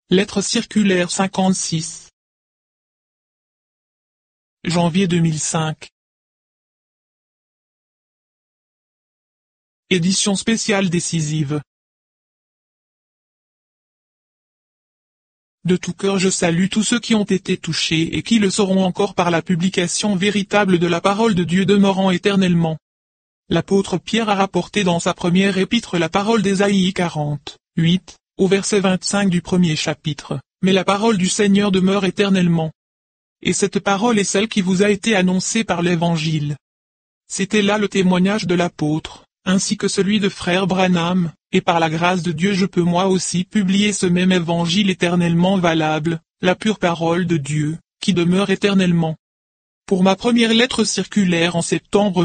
Lettre circulaire 56. Janvier 2005. Édition spéciale décisive. De tout cœur je salue tous ceux qui ont été touchés et qui le seront encore par la publication véritable de la parole de Dieu demeurant éternellement. L'apôtre Pierre a rapporté dans sa première épître la parole d'Ésaïe 40, 8, au verset 25 du premier chapitre, « Mais la parole du Seigneur demeure éternellement. » Et cette parole est celle qui vous a été annoncée par l'Évangile. C'était là le témoignage de l'apôtre, ainsi que celui de frère Branham, et par la grâce de Dieu je peux moi aussi publier ce même Évangile éternellement valable, la pure parole de Dieu, qui demeure éternellement. Pour ma première lettre circulaire en septembre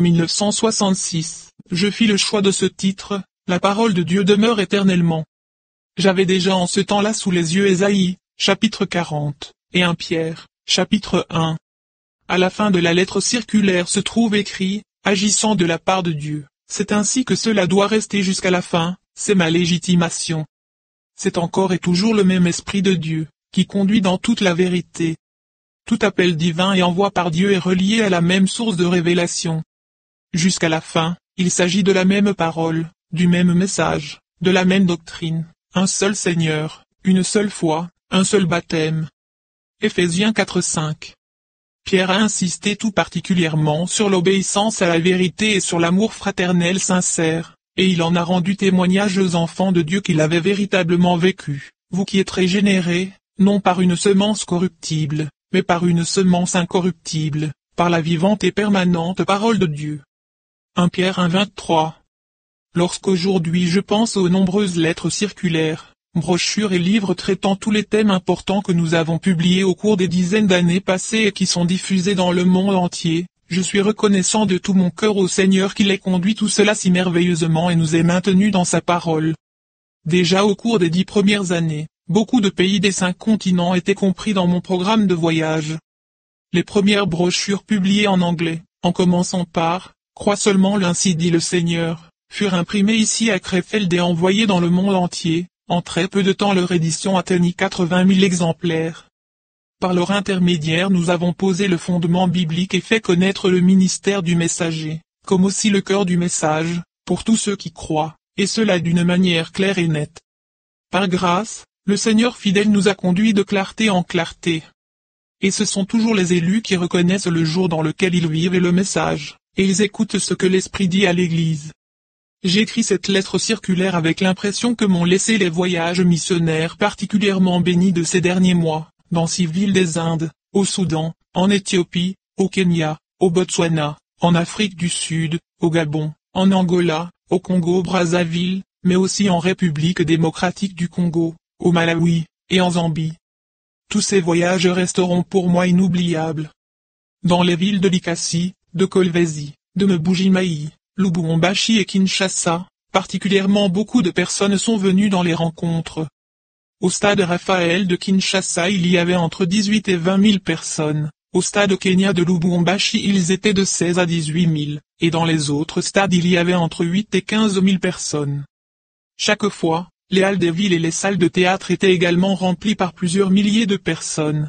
1966, je fis le choix de ce titre, « La parole de Dieu demeure éternellement ». J'avais déjà en ce temps-là sous les yeux Ésaïe, chapitre 40, et 1 Pierre, chapitre 1. À la fin de la lettre circulaire se trouve écrit, « Agissant de la part de Dieu, c'est ainsi que cela doit rester jusqu'à la fin, c'est ma légitimation. » C'est encore et toujours le même Esprit de Dieu, qui conduit dans toute la vérité. Tout appel divin et envoi par Dieu est relié à la même source de révélation. Jusqu'à la fin, il s'agit de la même parole, du même message, de la même doctrine, un seul Seigneur, une seule foi, un seul baptême. Éphésiens 4:5. Pierre a insisté tout particulièrement sur l'obéissance à la vérité et sur l'amour fraternel sincère, et il en a rendu témoignage aux enfants de Dieu qu'il avait véritablement vécu, vous qui êtes régénérés, non par une semence corruptible, mais par une semence incorruptible, par la vivante et permanente parole de Dieu. 1 Pierre 1:23. Lorsqu'aujourd'hui je pense aux nombreuses lettres circulaires, brochures et livres traitant tous les thèmes importants que nous avons publiés au cours des dizaines d'années passées et qui sont diffusés dans le monde entier, je suis reconnaissant de tout mon cœur au Seigneur qui ait conduit tout cela si merveilleusement et nous ait maintenus dans sa parole. Déjà au cours des 10 premières années, beaucoup de pays des 5 continents étaient compris dans mon programme de voyage. Les premières brochures publiées en anglais, en commençant par « Crois seulement l'ainsi dit le Seigneur », furent imprimées ici à Krefeld et envoyées dans le monde entier. En très peu de temps leur édition atteignit 80 000 exemplaires. Par leur intermédiaire nous avons posé le fondement biblique et fait connaître le ministère du messager, comme aussi le cœur du message, pour tous ceux qui croient, et cela d'une manière claire et nette. Par grâce, le Seigneur fidèle nous a conduits de clarté en clarté. Et ce sont toujours les élus qui reconnaissent le jour dans lequel ils vivent et le message, et ils écoutent ce que l'Esprit dit à l'Église. J'écris cette lettre circulaire avec l'impression que m'ont laissé les voyages missionnaires particulièrement bénis de ces derniers mois, dans 6 villes des Indes, au Soudan, en Éthiopie, au Kenya, au Botswana, en Afrique du Sud, au Gabon, en Angola, au Congo-Brazzaville, mais aussi en République démocratique du Congo, au Malawi, et en Zambie. Tous ces voyages resteront pour moi inoubliables. Dans les villes de Likasi, de Kolwezi, de Mbuji-Mayi, Lubumbashi et Kinshasa, particulièrement beaucoup de personnes sont venues dans les rencontres. Au stade Raphaël de Kinshasa il y avait entre 18 et 20 000 personnes, au stade Kenya de Lubumbashi ils étaient de 16 à 18 000, et dans les autres stades il y avait entre 8 et 15 000 personnes. Chaque fois, les halles des villes et les salles de théâtre étaient également remplies par plusieurs milliers de personnes.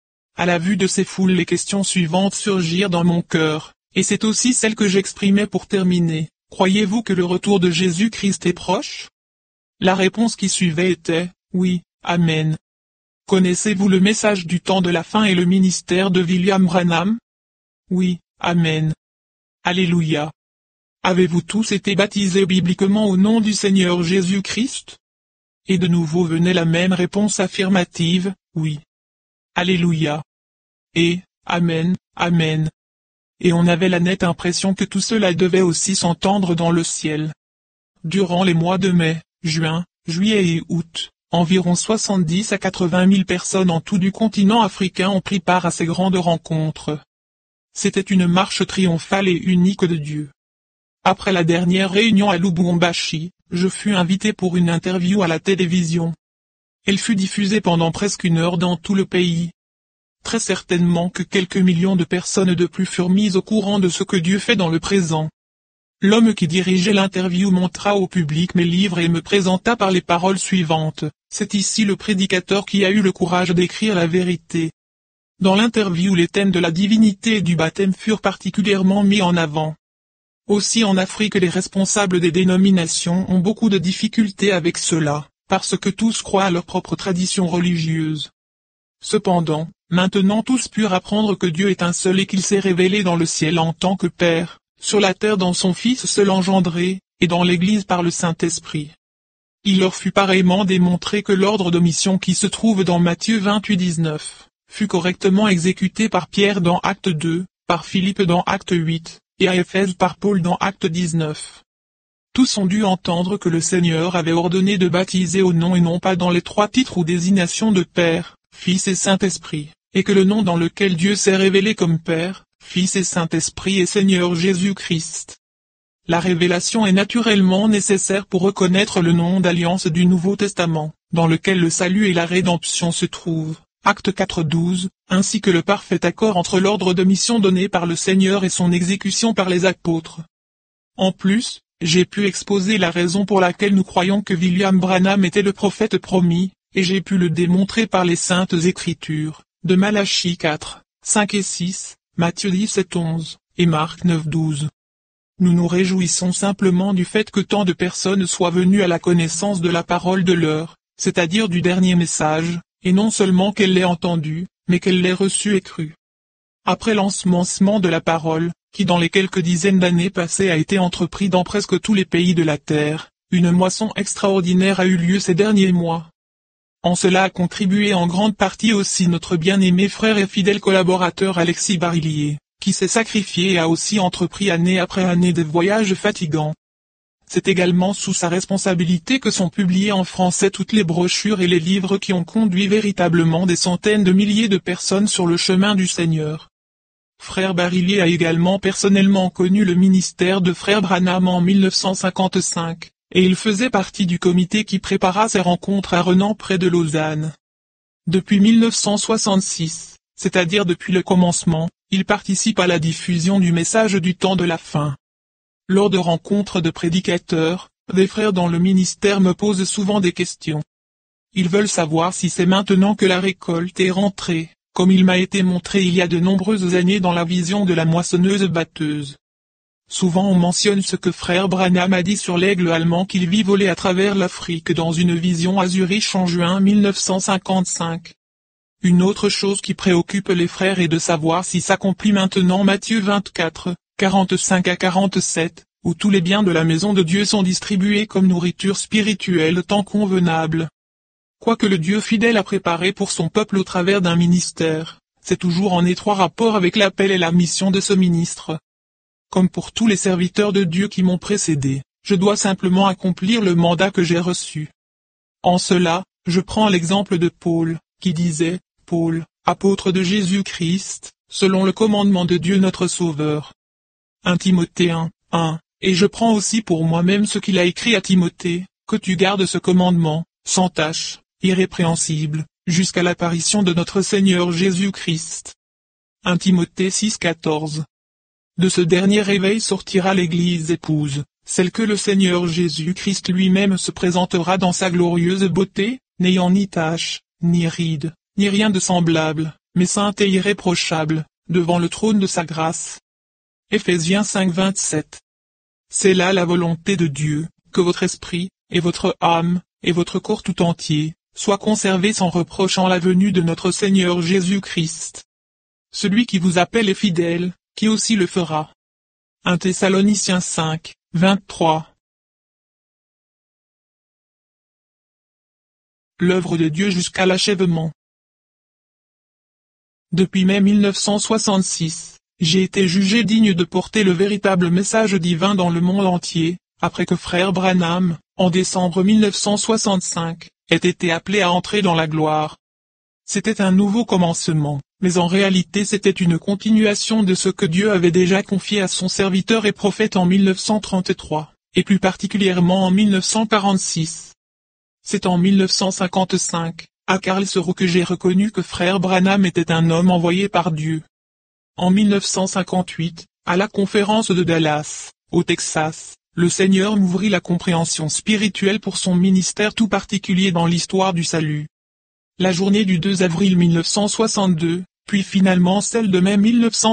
À la vue de ces foules les questions suivantes surgirent dans mon cœur. Et c'est aussi celle que j'exprimais pour terminer. Croyez-vous que le retour de Jésus-Christ est proche? La réponse qui suivait était, oui, Amen. Connaissez-vous le message du temps de la fin et le ministère de William Branham? Oui, Amen. Alléluia. Avez-vous tous été baptisés bibliquement au nom du Seigneur Jésus-Christ? Et de nouveau venait la même réponse affirmative, oui. Alléluia. Et, Amen, Amen. Et on avait la nette impression que tout cela devait aussi s'entendre dans le ciel. Durant les mois de mai, juin, juillet et août, environ 70 à 80 000 personnes en tout du continent africain ont pris part à ces grandes rencontres. C'était une marche triomphale et unique de Dieu. Après la dernière réunion à Lubumbashi, je fus invité pour une interview à la télévision. Elle fut diffusée pendant presque 1 heure dans tout le pays. Très certainement que quelques millions de personnes de plus furent mises au courant de ce que Dieu fait dans le présent. L'homme qui dirigeait l'interview montra au public mes livres et me présenta par les paroles suivantes. c'est ici le prédicateur qui a eu le courage d'écrire la vérité. Dans l'interview, les thèmes de la divinité et du baptême furent particulièrement mis en avant. Aussi en Afrique, les responsables des dénominations ont beaucoup de difficultés avec cela, parce que tous croient à leur propre tradition religieuse. Cependant, maintenant tous purent apprendre que Dieu est un seul et qu'il s'est révélé dans le ciel en tant que Père, sur la terre dans son Fils seul engendré, et dans l'Église par le Saint-Esprit. Il leur fut pareillement démontré que l'ordre de mission qui se trouve dans Matthieu 28-19, fut correctement exécuté par Pierre dans Acte 2, par Philippe dans Acte 8, et à Éphèse par Paul dans Acte 19. Tous ont dû entendre que le Seigneur avait ordonné de baptiser au nom et non pas dans les 3 titres ou désignations de Père, Fils et Saint-Esprit, et que le nom dans lequel Dieu s'est révélé comme Père, Fils et Saint-Esprit est Seigneur Jésus-Christ. La révélation est naturellement nécessaire pour reconnaître le nom d'alliance du Nouveau Testament, dans lequel le salut et la rédemption se trouvent, Acte 4-12, ainsi que le parfait accord entre l'ordre de mission donné par le Seigneur et son exécution par les apôtres. En plus, j'ai pu exposer la raison pour laquelle nous croyons que William Branham était le prophète promis, et j'ai pu le démontrer par les saintes écritures, de Malachie 4, 5 et 6, Matthieu 17-11, et Marc 9-12. Nous nous réjouissons simplement du fait que tant de personnes soient venues à la connaissance de la parole de l'heure, c'est-à-dire du dernier message, et non seulement qu'elle l'ait entendu, mais qu'elle l'ait reçu et cru. Après l'ensemencement de la parole, qui dans les quelques dizaines d'années passées a été entrepris dans presque tous les pays de la terre, une moisson extraordinaire a eu lieu ces derniers mois. En cela a contribué en grande partie aussi notre bien-aimé frère et fidèle collaborateur Alexis Barillier, qui s'est sacrifié et a aussi entrepris année après année des voyages fatigants. C'est également sous sa responsabilité que sont publiés en français toutes les brochures et les livres qui ont conduit véritablement des centaines de milliers de personnes sur le chemin du Seigneur. Frère Barillier a également personnellement connu le ministère de Frère Branham en 1955, et il faisait partie du comité qui prépara ses rencontres à Renan près de Lausanne. Depuis 1966, c'est-à-dire depuis le commencement, il participe à la diffusion du message du temps de la fin. Lors de rencontres de prédicateurs, des frères dans le ministère me posent souvent des questions. Ils veulent savoir si c'est maintenant que la récolte est rentrée, comme il m'a été montré il y a de nombreuses années dans la vision de la moissonneuse-batteuse. Souvent on mentionne ce que frère Branham a dit sur l'aigle allemand qu'il vit voler à travers l'Afrique dans une vision à Zurich en juin 1955. Une autre chose qui préoccupe les frères est de savoir si s'accomplit maintenant Matthieu 24, 45 à 47, où tous les biens de la maison de Dieu sont distribués comme nourriture spirituelle tant convenable. Quoique le Dieu fidèle a préparé pour son peuple au travers d'un ministère, c'est toujours en étroit rapport avec l'appel et la mission de ce ministre. Comme pour tous les serviteurs de Dieu qui m'ont précédé, je dois simplement accomplir le mandat que j'ai reçu. En cela, je prends l'exemple de Paul, qui disait, Paul, apôtre de Jésus-Christ, selon le commandement de Dieu notre Sauveur. 1 Timothée 1, 1, et je prends aussi pour moi-même ce qu'il a écrit à Timothée, que tu gardes ce commandement, sans tache, irrépréhensible, jusqu'à l'apparition de notre Seigneur Jésus-Christ. 1 Timothée 6, 14. De ce dernier réveil sortira l'Église épouse, celle que le Seigneur Jésus-Christ lui-même se présentera dans sa glorieuse beauté, n'ayant ni tache, ni ride, ni rien de semblable, mais sainte et irréprochable, devant le trône de sa grâce. Éphésiens 5, 27. C'est là la volonté de Dieu, que votre esprit, et votre âme, et votre corps tout entier, soient conservés sans reproche en la venue de notre Seigneur Jésus-Christ. Celui qui vous appelle est fidèle, qui aussi le fera. 1 Thessaloniciens 5, 23. L'œuvre de Dieu jusqu'à l'achèvement. Depuis mai 1966, j'ai été jugé digne de porter le véritable message divin dans le monde entier, après que frère Branham, en décembre 1965, ait été appelé à entrer dans la gloire. C'était un nouveau commencement, mais en réalité c'était une continuation de ce que Dieu avait déjà confié à son serviteur et prophète en 1933, et plus particulièrement en 1946. C'est en 1955, à Karlsruhe que j'ai reconnu que frère Branham était un homme envoyé par Dieu. En 1958, à la conférence de Dallas, au Texas, le Seigneur m'ouvrit la compréhension spirituelle pour son ministère tout particulier dans l'histoire du salut. La journée du 2 avril 1962, puis finalement celle de mai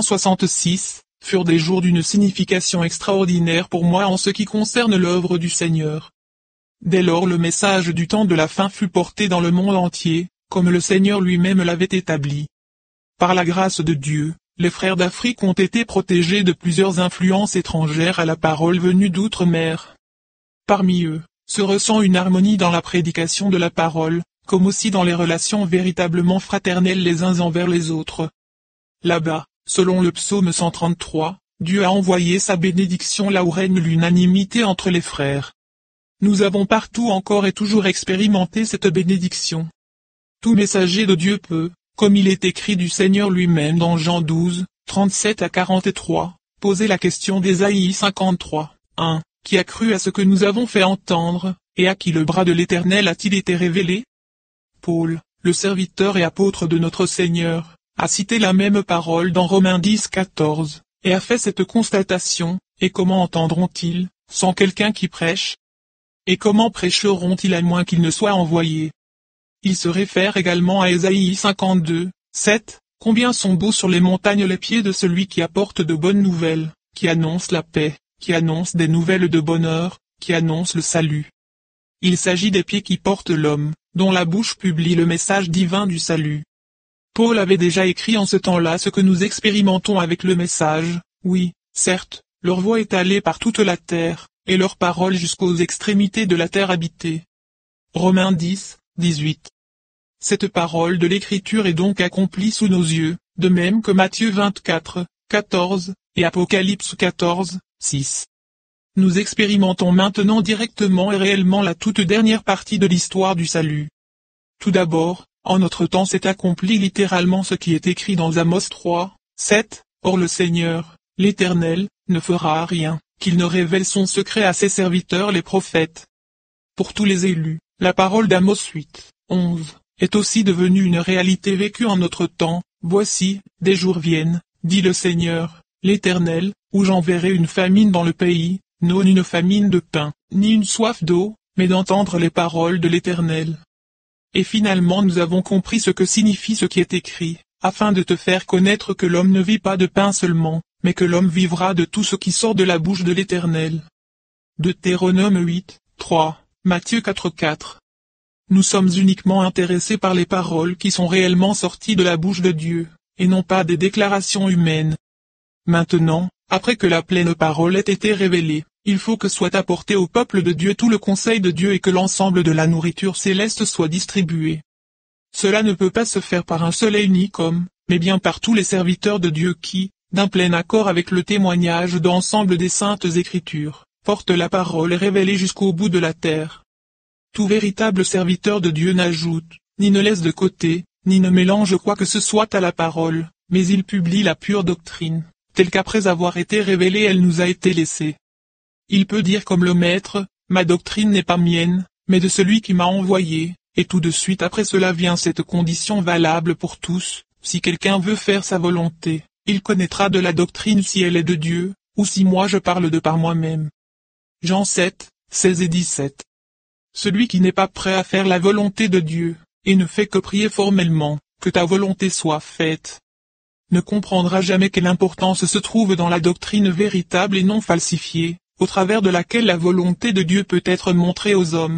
1966, furent des jours d'une signification extraordinaire pour moi en ce qui concerne l'œuvre du Seigneur. Dès lors le message du temps de la fin fut porté dans le monde entier, comme le Seigneur lui-même l'avait établi. Par la grâce de Dieu, les frères d'Afrique ont été protégés de plusieurs influences étrangères à la parole venue d'outre-mer. Parmi eux, se ressent une harmonie dans la prédication de la parole, comme aussi dans les relations véritablement fraternelles les uns envers les autres. Là-bas, selon le psaume 133, Dieu a envoyé sa bénédiction là où règne l'unanimité entre les frères. Nous avons partout encore et toujours expérimenté cette bénédiction. Tout messager de Dieu peut, comme il est écrit du Seigneur lui-même dans Jean 12, 37 à 43, poser la question d'Ésaïe 53, 1, qui a cru à ce que nous avons fait entendre, et à qui le bras de l'Éternel a-t-il été révélé? Paul, le serviteur et apôtre de notre Seigneur, a cité la même parole dans Romains 10, 14, et a fait cette constatation, et comment entendront-ils, sans quelqu'un qui prêche? Et comment prêcheront-ils à moins qu'ils ne soient envoyés? Il se réfère également à Ésaïe 52, 7, combien sont beaux sur les montagnes les pieds de celui qui apporte de bonnes nouvelles, qui annonce la paix, qui annonce des nouvelles de bonheur, qui annonce le salut. Il s'agit des pieds qui portent l'homme, dont la bouche publie le message divin du salut. Paul avait déjà écrit en ce temps-là ce que nous expérimentons avec le message, oui, certes, leur voix est allée par toute la terre, et leur parole jusqu'aux extrémités de la terre habitée. Romains 10, 18. Cette parole de l'Écriture est donc accomplie sous nos yeux, de même que Matthieu 24, 14, et Apocalypse 14, 6. Nous expérimentons maintenant directement et réellement la toute dernière partie de l'histoire du salut. Tout d'abord, en notre temps s'est accompli littéralement ce qui est écrit dans Amos 3, 7, Or le Seigneur, l'Éternel, ne fera rien, qu'il ne révèle son secret à ses serviteurs les prophètes. Pour tous les élus, la parole d'Amos 8, 11, est aussi devenue une réalité vécue en notre temps. Voici, des jours viennent, dit le Seigneur, l'Éternel, où j'enverrai une famine dans le pays, non une famine de pain, ni une soif d'eau, mais d'entendre les paroles de l'Éternel. Et finalement nous avons compris ce que signifie ce qui est écrit, afin de te faire connaître que l'homme ne vit pas de pain seulement, mais que l'homme vivra de tout ce qui sort de la bouche de l'Éternel. Deutéronome 8, 3, Matthieu 4, 4. Nous sommes uniquement intéressés par les paroles qui sont réellement sorties de la bouche de Dieu, et non pas des déclarations humaines. Maintenant, après que la pleine parole ait été révélée, il faut que soit apporté au peuple de Dieu tout le conseil de Dieu et que l'ensemble de la nourriture céleste soit distribué. Cela ne peut pas se faire par un seul et unique homme, mais bien par tous les serviteurs de Dieu qui, d'un plein accord avec le témoignage d'ensemble des saintes Écritures, portent la parole révélée jusqu'au bout de la terre. Tout véritable serviteur de Dieu n'ajoute, ni ne laisse de côté, ni ne mélange quoi que ce soit à la parole, mais il publie la pure doctrine, telle qu'après avoir été révélée elle nous a été laissée. Il peut dire comme le Maître, ma doctrine n'est pas mienne, mais de celui qui m'a envoyé, et tout de suite après cela vient cette condition valable pour tous, si quelqu'un veut faire sa volonté, il connaîtra de la doctrine si elle est de Dieu, ou si moi je parle de par moi-même. Jean 7, 16 et 17. Celui qui n'est pas prêt à faire la volonté de Dieu, et ne fait que prier formellement, que ta volonté soit faite, ne comprendra jamais quelle importance se trouve dans la doctrine véritable et non falsifiée, au travers de laquelle la volonté de Dieu peut être montrée aux hommes.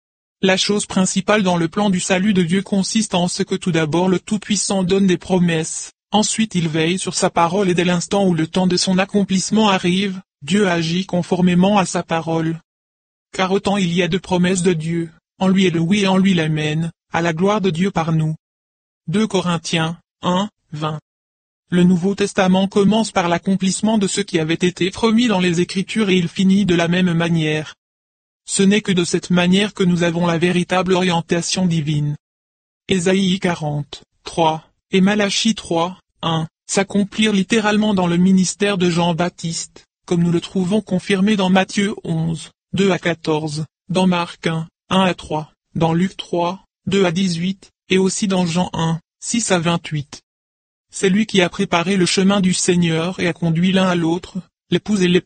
La chose principale dans le plan du salut de Dieu consiste en ce que tout d'abord le Tout-Puissant donne des promesses, ensuite il veille sur sa parole et dès l'instant où le temps de son accomplissement arrive, Dieu agit conformément à sa parole. Car autant il y a de promesses de Dieu, en lui est le oui et en lui l'amen, à la gloire de Dieu par nous. 2 Corinthiens 1, 20. Le Nouveau Testament commence par l'accomplissement de ce qui avait été promis dans les Écritures et il finit de la même manière. Ce n'est que de cette manière que nous avons la véritable orientation divine. Ésaïe 40, 3, et Malachie 3, 1, s'accomplirent littéralement dans le ministère de Jean-Baptiste, comme nous le trouvons confirmé dans Matthieu 11, 2 à 14, dans Marc 1, 1 à 3, dans Luc 3, 2 à 18, et aussi dans Jean 1, 6 à 28. C'est lui qui a préparé le chemin du Seigneur et a conduit l'un à l'autre, l'épouse et l'époux,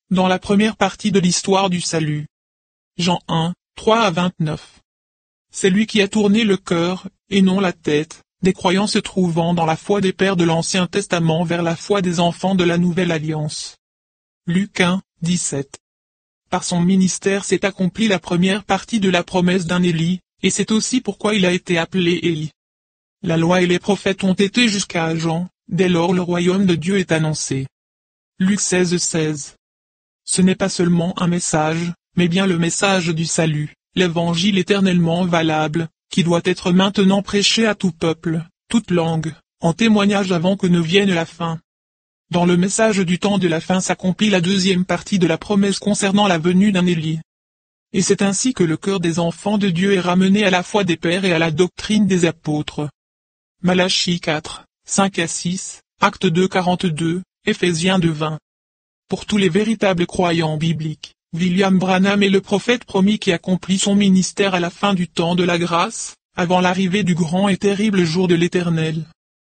dans la première partie de l'histoire du salut. Jean 1, 3 à 29. C'est lui qui a tourné le cœur, et non la tête, des croyants se trouvant dans la foi des pères de l'Ancien Testament vers la foi des enfants de la Nouvelle Alliance. Luc 1, 17. Par son ministère s'est accomplie la première partie de la promesse d'un Élie, et c'est aussi pourquoi il a été appelé Élie. La loi et les prophètes ont été jusqu'à Jean, dès lors le royaume de Dieu est annoncé. Luc 16, 16. Ce n'est pas seulement un message, mais bien le message du salut, l'évangile éternellement valable, qui doit être maintenant prêché à tout peuple, toute langue, en témoignage avant que ne vienne la fin. Dans le message du temps de la fin s'accomplit la deuxième partie de la promesse concernant la venue d'un Élie. Et c'est ainsi que le cœur des enfants de Dieu est ramené à la foi des pères et à la doctrine des apôtres. Malachie 4, 5 à 6, Actes 2, 42, Éphésiens 2, 20. Pour tous les véritables croyants bibliques, William Branham est le prophète promis qui accomplit son ministère à la fin du temps de la grâce, avant l'arrivée du grand et terrible jour de l'Éternel.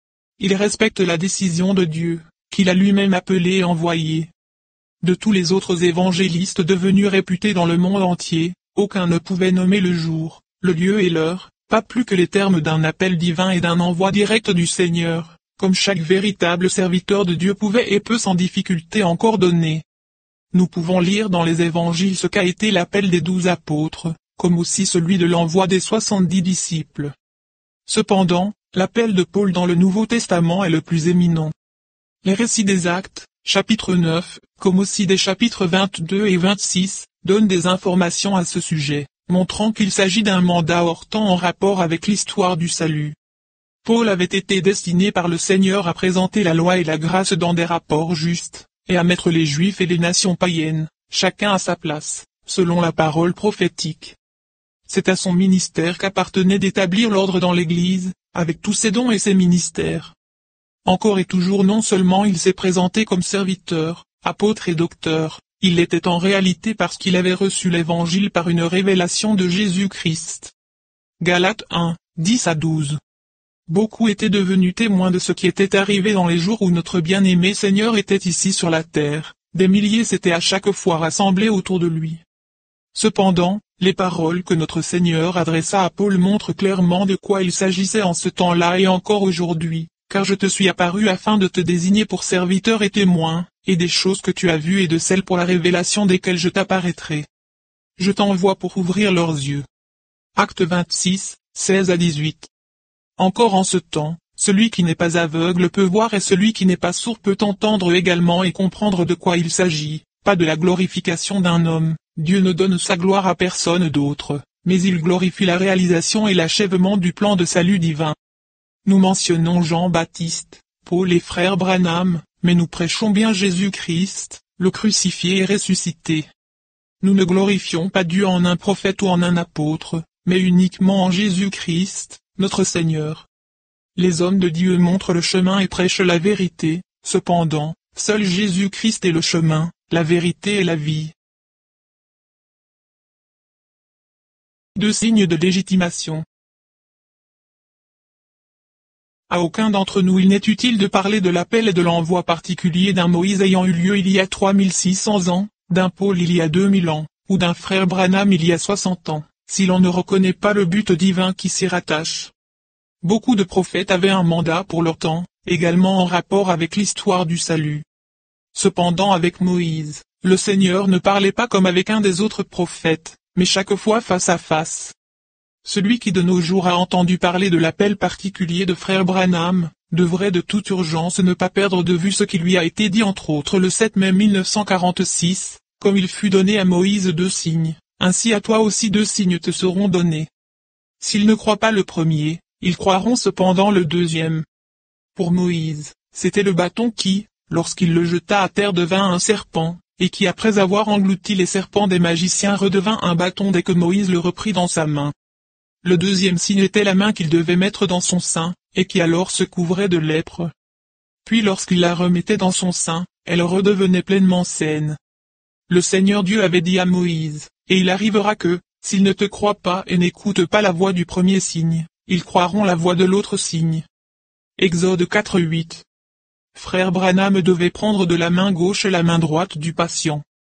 Il respecte la décision de Dieu, qu'il a lui-même appelé et envoyé. De tous les autres évangélistes devenus réputés dans le monde entier, aucun ne pouvait nommer le jour, le lieu et l'heure, pas plus que les termes d'un appel divin et d'un envoi direct du Seigneur, comme chaque véritable serviteur de Dieu pouvait et peut sans difficulté encore donner. Nous pouvons lire dans les évangiles ce qu'a été l'appel des 12 apôtres, comme aussi celui de l'envoi des 70 disciples. Cependant, l'appel de Paul dans le Nouveau Testament est le plus éminent. Les récits des Actes, chapitre 9, comme aussi des chapitres 22 et 26, donnent des informations à ce sujet, montrant qu'il s'agit d'un mandat hors temps en rapport avec l'histoire du salut. Paul avait été destiné par le Seigneur à présenter la loi et la grâce dans des rapports justes, et à mettre les Juifs et les nations païennes, chacun à sa place, selon la parole prophétique. C'est à son ministère qu'appartenait d'établir l'ordre dans l'Église, avec tous ses dons et ses ministères. Encore et toujours non seulement il s'est présenté comme serviteur, apôtre et docteur, il l'était en réalité parce qu'il avait reçu l'Évangile par une révélation de Jésus-Christ. Galates 1, 10 à 12. Beaucoup étaient devenus témoins de ce qui était arrivé dans les jours où notre bien-aimé Seigneur était ici sur la terre, des milliers s'étaient à chaque fois rassemblés autour de lui. Cependant, les paroles que notre Seigneur adressa à Paul montrent clairement de quoi il s'agissait en ce temps-là et encore aujourd'hui. Car je te suis apparu afin de te désigner pour serviteur et témoin, et des choses que tu as vues et de celles pour la révélation desquelles je t'apparaîtrai. Je t'envoie pour ouvrir leurs yeux. Acte 26, 16 à 18. Encore en ce temps, celui qui n'est pas aveugle peut voir et celui qui n'est pas sourd peut entendre également et comprendre de quoi il s'agit, pas de la glorification d'un homme, Dieu ne donne sa gloire à personne d'autre, mais il glorifie la réalisation et l'achèvement du plan de salut divin. Nous mentionnons Jean-Baptiste, Paul et frère Branham, mais nous prêchons bien Jésus-Christ, le crucifié et ressuscité. Nous ne glorifions pas Dieu en un prophète ou en un apôtre, mais uniquement en Jésus-Christ, notre Seigneur. Les hommes de Dieu montrent le chemin et prêchent la vérité, cependant, seul Jésus-Christ est le chemin, la vérité et la vie. 2 signes de légitimation. À aucun d'entre nous il n'est utile de parler de l'appel et de l'envoi particulier d'un Moïse ayant eu lieu il y a 3600 ans, d'un Paul il y a 2000 ans, ou d'un frère Branham il y a 60 ans, si l'on ne reconnaît pas le but divin qui s'y rattache. Beaucoup de prophètes avaient un mandat pour leur temps, également en rapport avec l'histoire du salut. Cependant avec Moïse, le Seigneur ne parlait pas comme avec un des autres prophètes, mais chaque fois face à face. Celui qui de nos jours a entendu parler de l'appel particulier de frère Branham, devrait de toute urgence ne pas perdre de vue ce qui lui a été dit entre autres le 7 mai 1946, comme il fut donné à Moïse 2 signes, ainsi à toi aussi 2 signes te seront donnés. S'ils ne croient pas le premier, ils croiront cependant le deuxième. Pour Moïse, c'était le bâton qui, lorsqu'il le jeta à terre devint un serpent, et qui après avoir englouti les serpents des magiciens redevint un bâton dès que Moïse le reprit dans sa main. Le deuxième signe était la main qu'il devait mettre dans son sein, et qui alors se couvrait de lèpre. Puis lorsqu'il la remettait dans son sein, elle redevenait pleinement saine. Le Seigneur Dieu avait dit à Moïse, « Et il arrivera que, s'ils ne te croient pas et n'écoutent pas la voix du premier signe, ils croiront la voix de l'autre signe. » Exode 4:8. Frère Branham devait prendre de la main gauche la main droite du patient.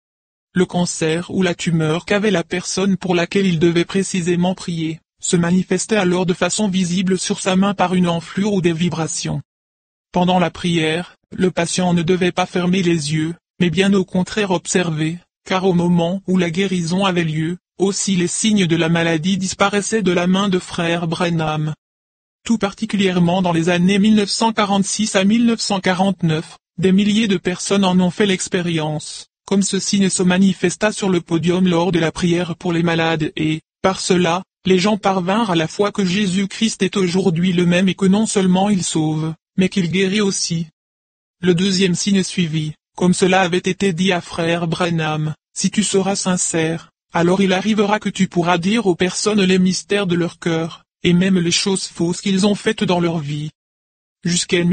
Le cancer ou la tumeur qu'avait la personne pour laquelle il devait précisément prier, se manifestait alors de façon visible sur sa main par une enflure ou des vibrations. Pendant la prière, le patient ne devait pas fermer les yeux, mais bien au contraire observer, car au moment où la guérison avait lieu, aussi les signes de la maladie disparaissaient de la main de frère Branham. Tout particulièrement dans les années 1946 à 1949, des milliers de personnes en ont fait l'expérience, comme ce signe se manifesta sur le podium lors de la prière pour les malades et, par cela, les gens parvinrent à la foi que Jésus-Christ est aujourd'hui le même et que non seulement il sauve, mais qu'il guérit aussi. Le deuxième signe suivit, comme cela avait été dit à frère Branham, si tu seras sincère, alors il arrivera que tu pourras dire aux personnes les mystères de leur cœur, et même les choses fausses qu'ils ont faites dans leur vie. Jusqu'en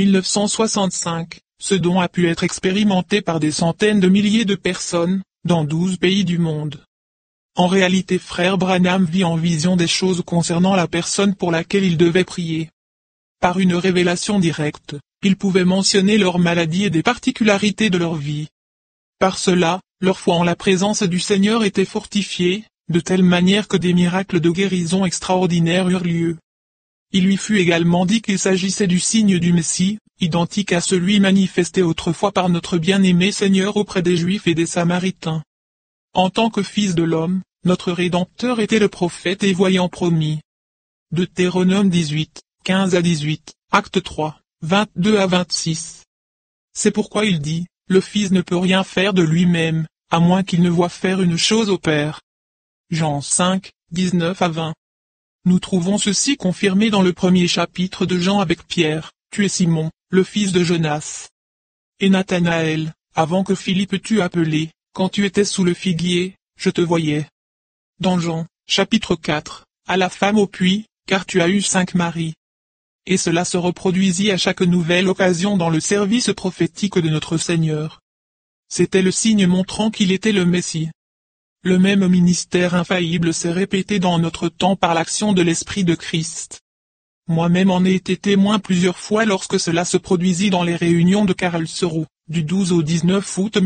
1965, ce don a pu être expérimenté par des centaines de milliers de personnes, dans 12 pays du monde. En réalité frère Branham vit en vision des choses concernant la personne pour laquelle il devait prier. Par une révélation directe, il pouvait mentionner leur maladie et des particularités de leur vie. Par cela, leur foi en la présence du Seigneur était fortifiée, de telle manière que des miracles de guérison extraordinaires eurent lieu. Il lui fut également dit qu'il s'agissait du signe du Messie, identique à celui manifesté autrefois par notre bien-aimé Seigneur auprès des Juifs et des Samaritains. En tant que Fils de l'homme, notre Rédempteur était le prophète et voyant promis. Deutéronome 18, 15 à 18, Acte 3, 22 à 26. C'est pourquoi il dit, le Fils ne peut rien faire de lui-même, à moins qu'il ne voie faire une chose au Père. Jean 5, 19 à 20. Nous trouvons ceci confirmé dans le premier chapitre de Jean avec Pierre, tu es Simon, le fils de Jonas. Et Nathanaël, avant que Philippe t'eût appelé, quand tu étais sous le figuier, je te voyais. Dans Jean, chapitre 4, à la femme au puits, car tu as eu 5 maris. Et cela se reproduisit à chaque nouvelle occasion dans le service prophétique de notre Seigneur. C'était le signe montrant qu'il était le Messie. Le même ministère infaillible s'est répété dans notre temps par l'action de l'Esprit de Christ. Moi-même en ai été témoin plusieurs fois lorsque cela se produisit dans les réunions de Karlsruhe, du 12 au 19 août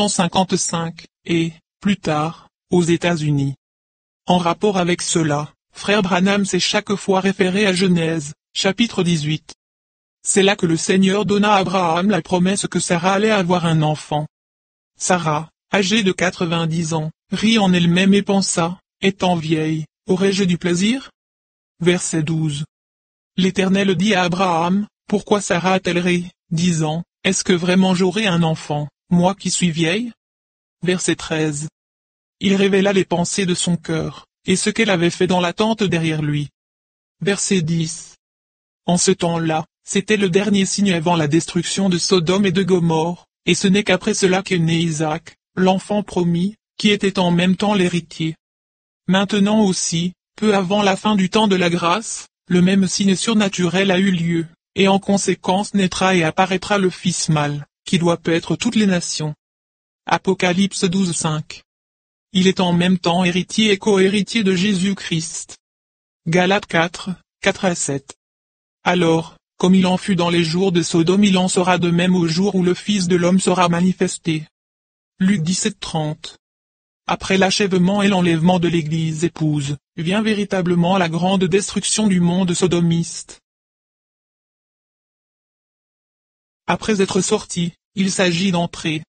1955, et, plus tard, aux États-Unis. En rapport avec cela, frère Branham s'est chaque fois référé à Genèse, chapitre 18. C'est là que le Seigneur donna à Abraham la promesse que Sarah allait avoir un enfant. Sarah, âgée de 90 ans, rit en elle-même et pensa, étant vieille, aurais-je du plaisir? Verset 12. L'Éternel dit à Abraham, pourquoi Sarah a-t-elle ri, disant, est-ce que vraiment j'aurai un enfant, moi qui suis vieille? Verset 13. Il révéla les pensées de son cœur, et ce qu'elle avait fait dans la tente derrière lui. Verset 10. En ce temps-là, c'était le dernier signe avant la destruction de Sodome et de Gomorrhe, et ce n'est qu'après cela qu'est né Isaac, l'enfant promis, qui était en même temps l'héritier. Maintenant aussi, peu avant la fin du temps de la grâce, le même signe surnaturel a eu lieu, et en conséquence naîtra et apparaîtra le Fils mâle, qui doit paître toutes les nations. Apocalypse 12:5. Il est en même temps héritier et co-héritier de Jésus-Christ. Galates 4, 4 à 7. Alors, comme il en fut dans les jours de Sodome, il en sera de même au jour où le Fils de l'homme sera manifesté. Luc 17:30. Après l'achèvement et l'enlèvement de l'Église épouse, vient véritablement la grande destruction du monde sodomiste. Après être sorti, il s'agit d'entrer.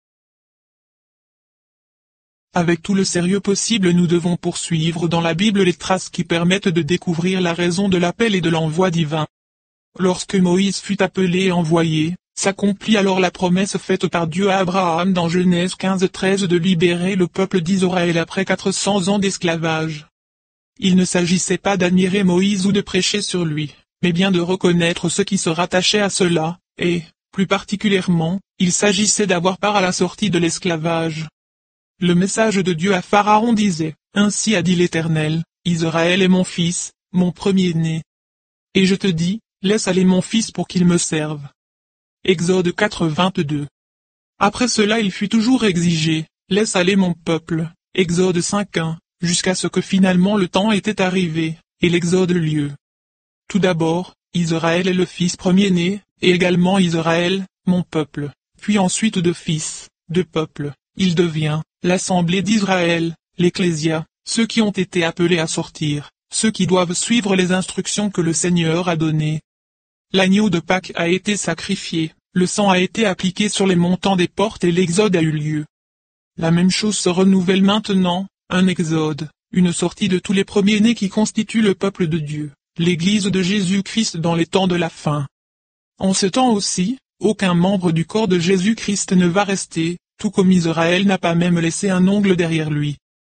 Avec tout le sérieux possible, nous devons poursuivre dans la Bible les traces qui permettent de découvrir la raison de l'appel et de l'envoi divin. Lorsque Moïse fut appelé et envoyé, s'accomplit alors la promesse faite par Dieu à Abraham dans Genèse 15:13 de libérer le peuple d'Israël après 400 ans d'esclavage. Il ne s'agissait pas d'admirer Moïse ou de prêcher sur lui, mais bien de reconnaître ce qui se rattachait à cela, et, plus particulièrement, il s'agissait d'avoir part à la sortie de l'esclavage. Le message de Dieu à Pharaon disait, « Ainsi a dit l'Éternel, Israël est mon fils, mon premier-né. Et je te dis, laisse aller mon fils pour qu'il me serve. » Exode 4:22. Après cela il fut toujours exigé, « Laisse aller mon peuple. » Exode 5:1, jusqu'à ce que finalement le temps était arrivé, et l'exode eut lieu. Tout d'abord, Israël est le fils premier-né, et également Israël, mon peuple, puis ensuite de fils, de peuple, il devient l'Assemblée d'Israël, l'Ecclésia, ceux qui ont été appelés à sortir, ceux qui doivent suivre les instructions que le Seigneur a données. L'agneau de Pâques a été sacrifié, le sang a été appliqué sur les montants des portes et l'exode a eu lieu. La même chose se renouvelle maintenant, un exode, une sortie de tous les premiers-nés qui constituent le peuple de Dieu, l'Église de Jésus-Christ dans les temps de la fin. En ce temps aussi, aucun membre du corps de Jésus-Christ ne va rester, tout comme Israël n'a pas même laissé un ongle derrière lui.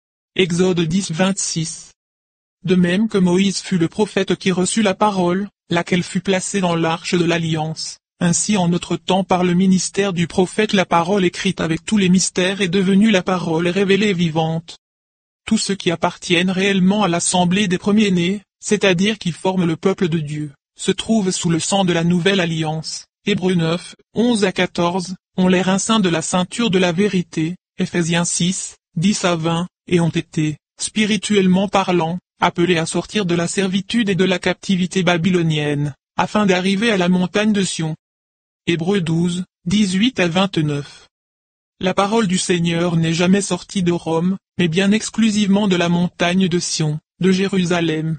Exode 10, 26. De même que Moïse fut le prophète qui reçut la parole, laquelle fut placée dans l'arche de l'Alliance, ainsi en notre temps par le ministère du prophète la parole écrite avec tous les mystères est devenue la parole révélée vivante. Tous ceux qui appartiennent réellement à l'assemblée des premiers-nés, c'est-à-dire qui forment le peuple de Dieu, se trouvent sous le sang de la nouvelle alliance. Hébreux 9, 11 à 14, ont l'air incints de la ceinture de la vérité, Ephésiens 6, 10 à 20, et ont été, spirituellement parlant, appelés à sortir de la servitude et de la captivité babylonienne, afin d'arriver à la montagne de Sion. Hébreux 12, 18 à 29. La parole du Seigneur n'est jamais sortie de Rome, mais bien exclusivement de la montagne de Sion, de Jérusalem.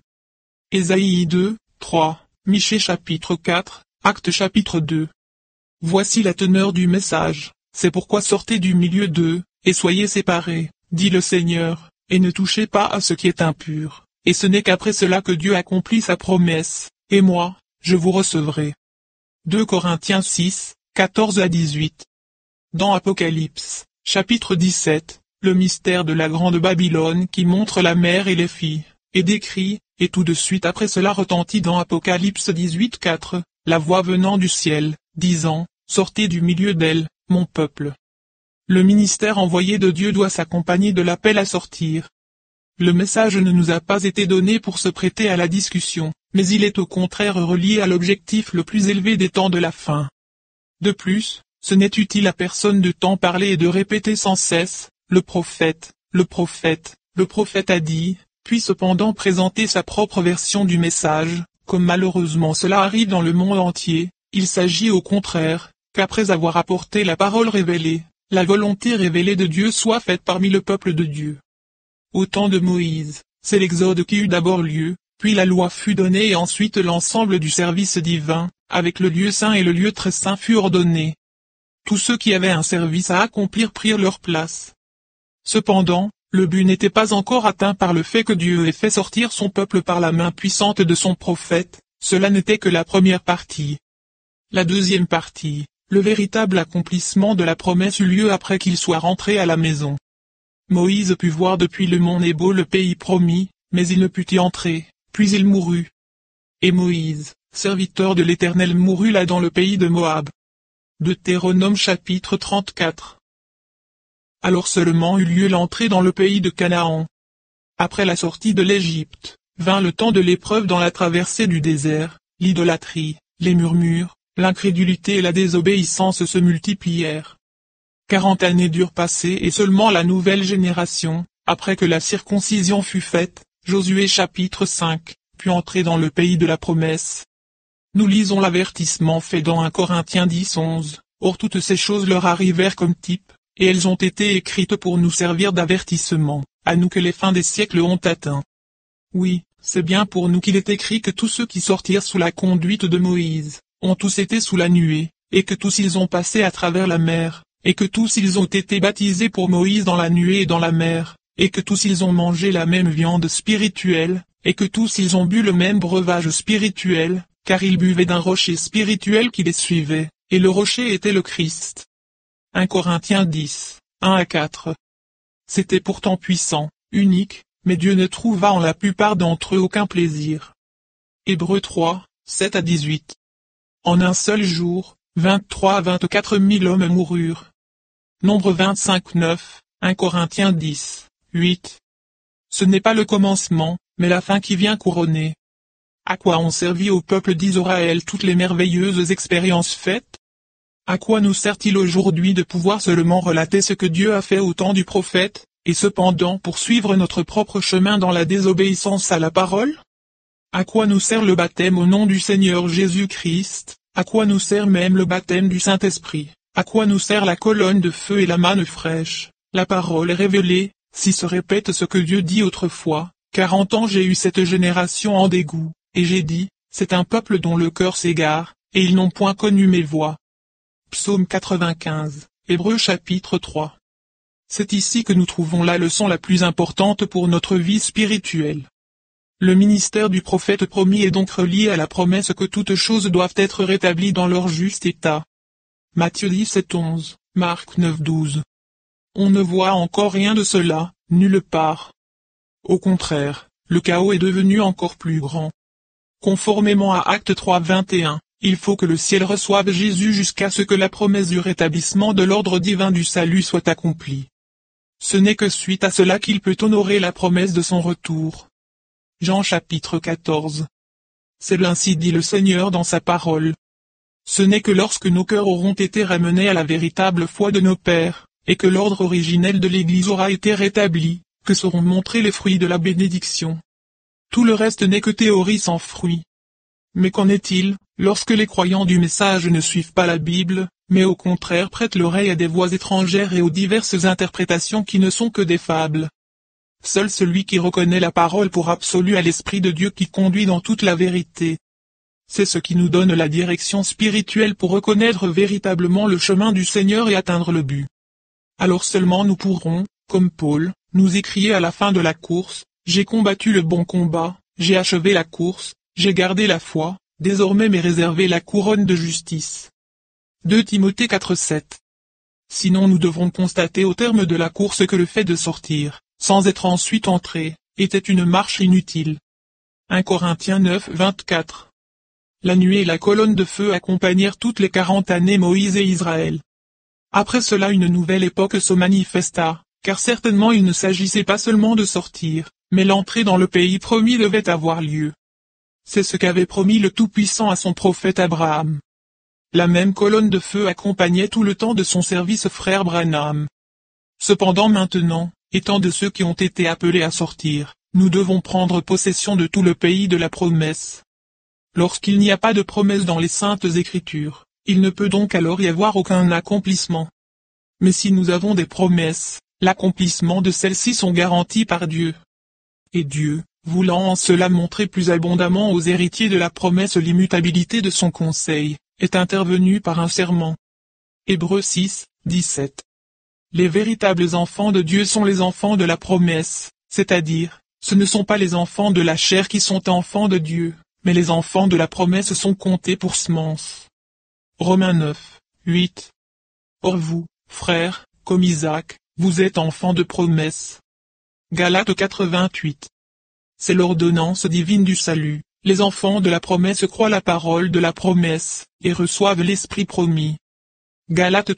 Ésaïe 2, 3, Michée chapitre 4, Actes chapitre 2. Voici la teneur du message, c'est pourquoi sortez du milieu d'eux, et soyez séparés, dit le Seigneur, et ne touchez pas à ce qui est impur, et ce n'est qu'après cela que Dieu accomplit sa promesse, et moi, je vous recevrai. 2 Corinthiens 6, 14 à 18. Dans Apocalypse, chapitre 17, le mystère de la grande Babylone qui montre la mère et les filles, est décrit, et tout de suite après cela retentit dans Apocalypse 18, 4, la voix venant du ciel, disant, sortez du milieu d'elle, mon peuple. Le ministère envoyé de Dieu doit s'accompagner de l'appel à sortir. Le message ne nous a pas été donné pour se prêter à la discussion, mais il est au contraire relié à l'objectif le plus élevé des temps de la fin. De plus, ce n'est utile à personne de t'en parler et de répéter sans cesse, le prophète a dit, puis cependant présenter sa propre version du message, comme malheureusement cela arrive dans le monde entier, il s'agit au contraire, qu'après avoir apporté la parole révélée, la volonté révélée de Dieu soit faite parmi le peuple de Dieu. Au temps de Moïse, c'est l'exode qui eut d'abord lieu, puis la loi fut donnée et ensuite l'ensemble du service divin, avec le lieu saint et le lieu très saint fut ordonné. Tous ceux qui avaient un service à accomplir prirent leur place. Cependant, le but n'était pas encore atteint par le fait que Dieu ait fait sortir son peuple par la main puissante de son prophète, cela n'était que la première partie. La deuxième partie, le véritable accomplissement de la promesse eut lieu après qu'il soit rentré à la maison. Moïse put voir depuis le mont Nebo le pays promis, mais il ne put y entrer, puis il mourut. Et Moïse, serviteur de l'Éternel mourut là dans le pays de Moab. Deutéronome chapitre 34. Alors seulement eut lieu l'entrée dans le pays de Canaan. Après la sortie de l'Égypte, vint le temps de l'épreuve dans la traversée du désert, l'idolâtrie, les murmures, l'incrédulité et la désobéissance se multiplièrent. 40 années durent passer et seulement la nouvelle génération, après que la circoncision fut faite, Josué chapitre 5, put entrer dans le pays de la promesse. Nous lisons l'avertissement fait dans 1 Corinthiens 10, 11, or toutes ces choses leur arrivèrent comme type, et elles ont été écrites pour nous servir d'avertissement, à nous que les fins des siècles ont atteint. Oui, c'est bien pour nous qu'il est écrit que tous ceux qui sortirent sous la conduite de Moïse, ont tous été sous la nuée, et que tous ils ont passé à travers la mer, et que tous ils ont été baptisés pour Moïse dans la nuée et dans la mer, et que tous ils ont mangé la même viande spirituelle, et que tous ils ont bu le même breuvage spirituel, car ils buvaient d'un rocher spirituel qui les suivait, et le rocher était le Christ. 1 Corinthiens 10, 1 à 4. C'était pourtant puissant, unique, mais Dieu ne trouva en la plupart d'entre eux aucun plaisir. Hébreux 3, 7 à 18. En un seul jour, 23 à 24 000 hommes moururent. Nombre 25, 9, 1 Corinthiens 10, 8. Ce n'est pas le commencement, mais la fin qui vient couronner. À quoi ont servi au peuple d'Israël toutes les merveilleuses expériences faites? À quoi nous sert-il aujourd'hui de pouvoir seulement relater ce que Dieu a fait au temps du prophète, et cependant poursuivre notre propre chemin dans la désobéissance à la parole? À quoi nous sert le baptême au nom du Seigneur Jésus-Christ? À quoi nous sert même le baptême du Saint-Esprit? À quoi nous sert la colonne de feu et la manne fraîche? La parole est révélée, si se répète ce que Dieu dit autrefois, 40 ans j'ai eu cette génération en dégoût, et j'ai dit, c'est un peuple dont le cœur s'égare, et ils n'ont point connu mes voies. Psaume 95, Hébreux chapitre 3. C'est ici que nous trouvons la leçon la plus importante pour notre vie spirituelle. Le ministère du prophète promis est donc relié à la promesse que toutes choses doivent être rétablies dans leur juste état. Matthieu 17:11, Marc 9:12. On ne voit encore rien de cela, nulle part. Au contraire, le chaos est devenu encore plus grand. Conformément à Actes 3:21, il faut que le ciel reçoive Jésus jusqu'à ce que la promesse du rétablissement de l'ordre divin du salut soit accomplie. Ce n'est que suite à cela qu'il peut honorer la promesse de son retour. Jean chapitre 14. C'est ainsi dit le Seigneur dans sa parole. Ce n'est que lorsque nos cœurs auront été ramenés à la véritable foi de nos pères, et que l'ordre originel de l'Église aura été rétabli, que seront montrés les fruits de la bénédiction. Tout le reste n'est que théorie sans fruits. Mais qu'en est-il, lorsque les croyants du message ne suivent pas la Bible, mais au contraire prêtent l'oreille à des voix étrangères et aux diverses interprétations qui ne sont que des fables? Seul celui qui reconnaît la parole pour absolue a l'Esprit de Dieu qui conduit dans toute la vérité. C'est ce qui nous donne la direction spirituelle pour reconnaître véritablement le chemin du Seigneur et atteindre le but. Alors seulement nous pourrons, comme Paul, nous écrier à la fin de la course, « J'ai combattu le bon combat, j'ai achevé la course, j'ai gardé la foi, désormais m'est réservée la couronne de justice. » 2 Timothée 4:7. Sinon nous devrons constater au terme de la course que le fait de sortir, sans être ensuite entré, était une marche inutile. 1 Corinthiens 9:24. La nuée et la colonne de feu accompagnèrent toutes les 40 années Moïse et Israël. Après cela une nouvelle époque se manifesta, car certainement il ne s'agissait pas seulement de sortir, mais l'entrée dans le pays promis devait avoir lieu. C'est ce qu'avait promis le Tout-Puissant à son prophète Abraham. La même colonne de feu accompagnait tout le temps de son service frère Branham. Cependant maintenant, étant de ceux qui ont été appelés à sortir, nous devons prendre possession de tout le pays de la promesse. Lorsqu'il n'y a pas de promesse dans les saintes Écritures, il ne peut donc alors y avoir aucun accomplissement. Mais si nous avons des promesses, l'accomplissement de celles-ci sont garantis par Dieu. Et Dieu, voulant en cela montrer plus abondamment aux héritiers de la promesse l'immutabilité de son conseil, est intervenu par un serment. Hébreux 6:17. Les véritables enfants de Dieu sont les enfants de la promesse, c'est-à-dire, ce ne sont pas les enfants de la chair qui sont enfants de Dieu, mais les enfants de la promesse sont comptés pour semences. Romains 9:8. Or vous, frères, comme Isaac, vous êtes enfants de promesse. Galates 4:28. C'est l'ordonnance divine du salut, les enfants de la promesse croient la parole de la promesse, et reçoivent l'Esprit promis. Galates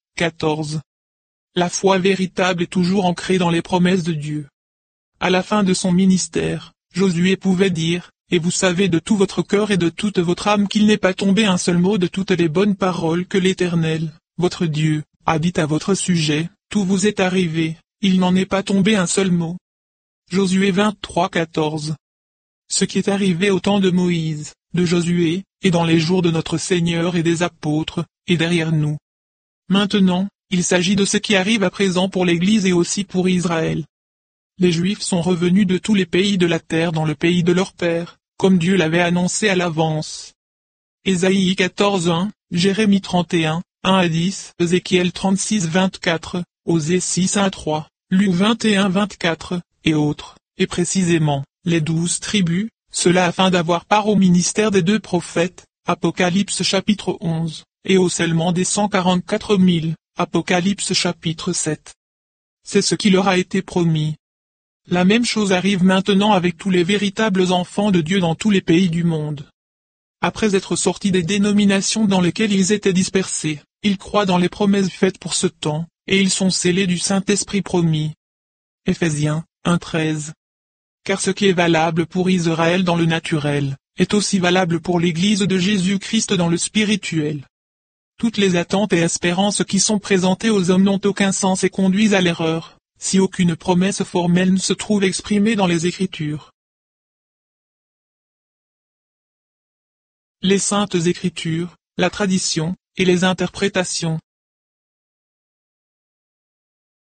3:14. La foi véritable est toujours ancrée dans les promesses de Dieu. À la fin de son ministère, Josué pouvait dire, « Et vous savez de tout votre cœur et de toute votre âme qu'il n'est pas tombé un seul mot de toutes les bonnes paroles que l'Éternel, votre Dieu, a dit à votre sujet, tout vous est arrivé, il n'en est pas tombé un seul mot. » Josué 23:14. Ce qui est arrivé au temps de Moïse, de Josué, et dans les jours de notre Seigneur et des apôtres, est derrière nous. Maintenant, il s'agit de ce qui arrive à présent pour l'Église et aussi pour Israël. Les Juifs sont revenus de tous les pays de la terre dans le pays de leur père, comme Dieu l'avait annoncé à l'avance. Ésaïe 14:1, Jérémie 31, 1-10, Ézéchiel 36:24, Osée 6:1-3, Luc 21:24, et autres, et précisément, les 12 tribus, cela afin d'avoir part au ministère des 2 prophètes, Apocalypse chapitre 11, et au scellement des 144 000, Apocalypse chapitre 7. C'est ce qui leur a été promis. La même chose arrive maintenant avec tous les véritables enfants de Dieu dans tous les pays du monde. Après être sortis des dénominations dans lesquelles ils étaient dispersés, ils croient dans les promesses faites pour ce temps, et ils sont scellés du Saint-Esprit promis. Ephésiens 1:13. Car ce qui est valable pour Israël dans le naturel, est aussi valable pour l'Église de Jésus-Christ dans le spirituel. Toutes les attentes et espérances qui sont présentées aux hommes n'ont aucun sens et conduisent à l'erreur, si aucune promesse formelle ne se trouve exprimée dans les Écritures. Les saintes Écritures, la tradition, et les interprétations.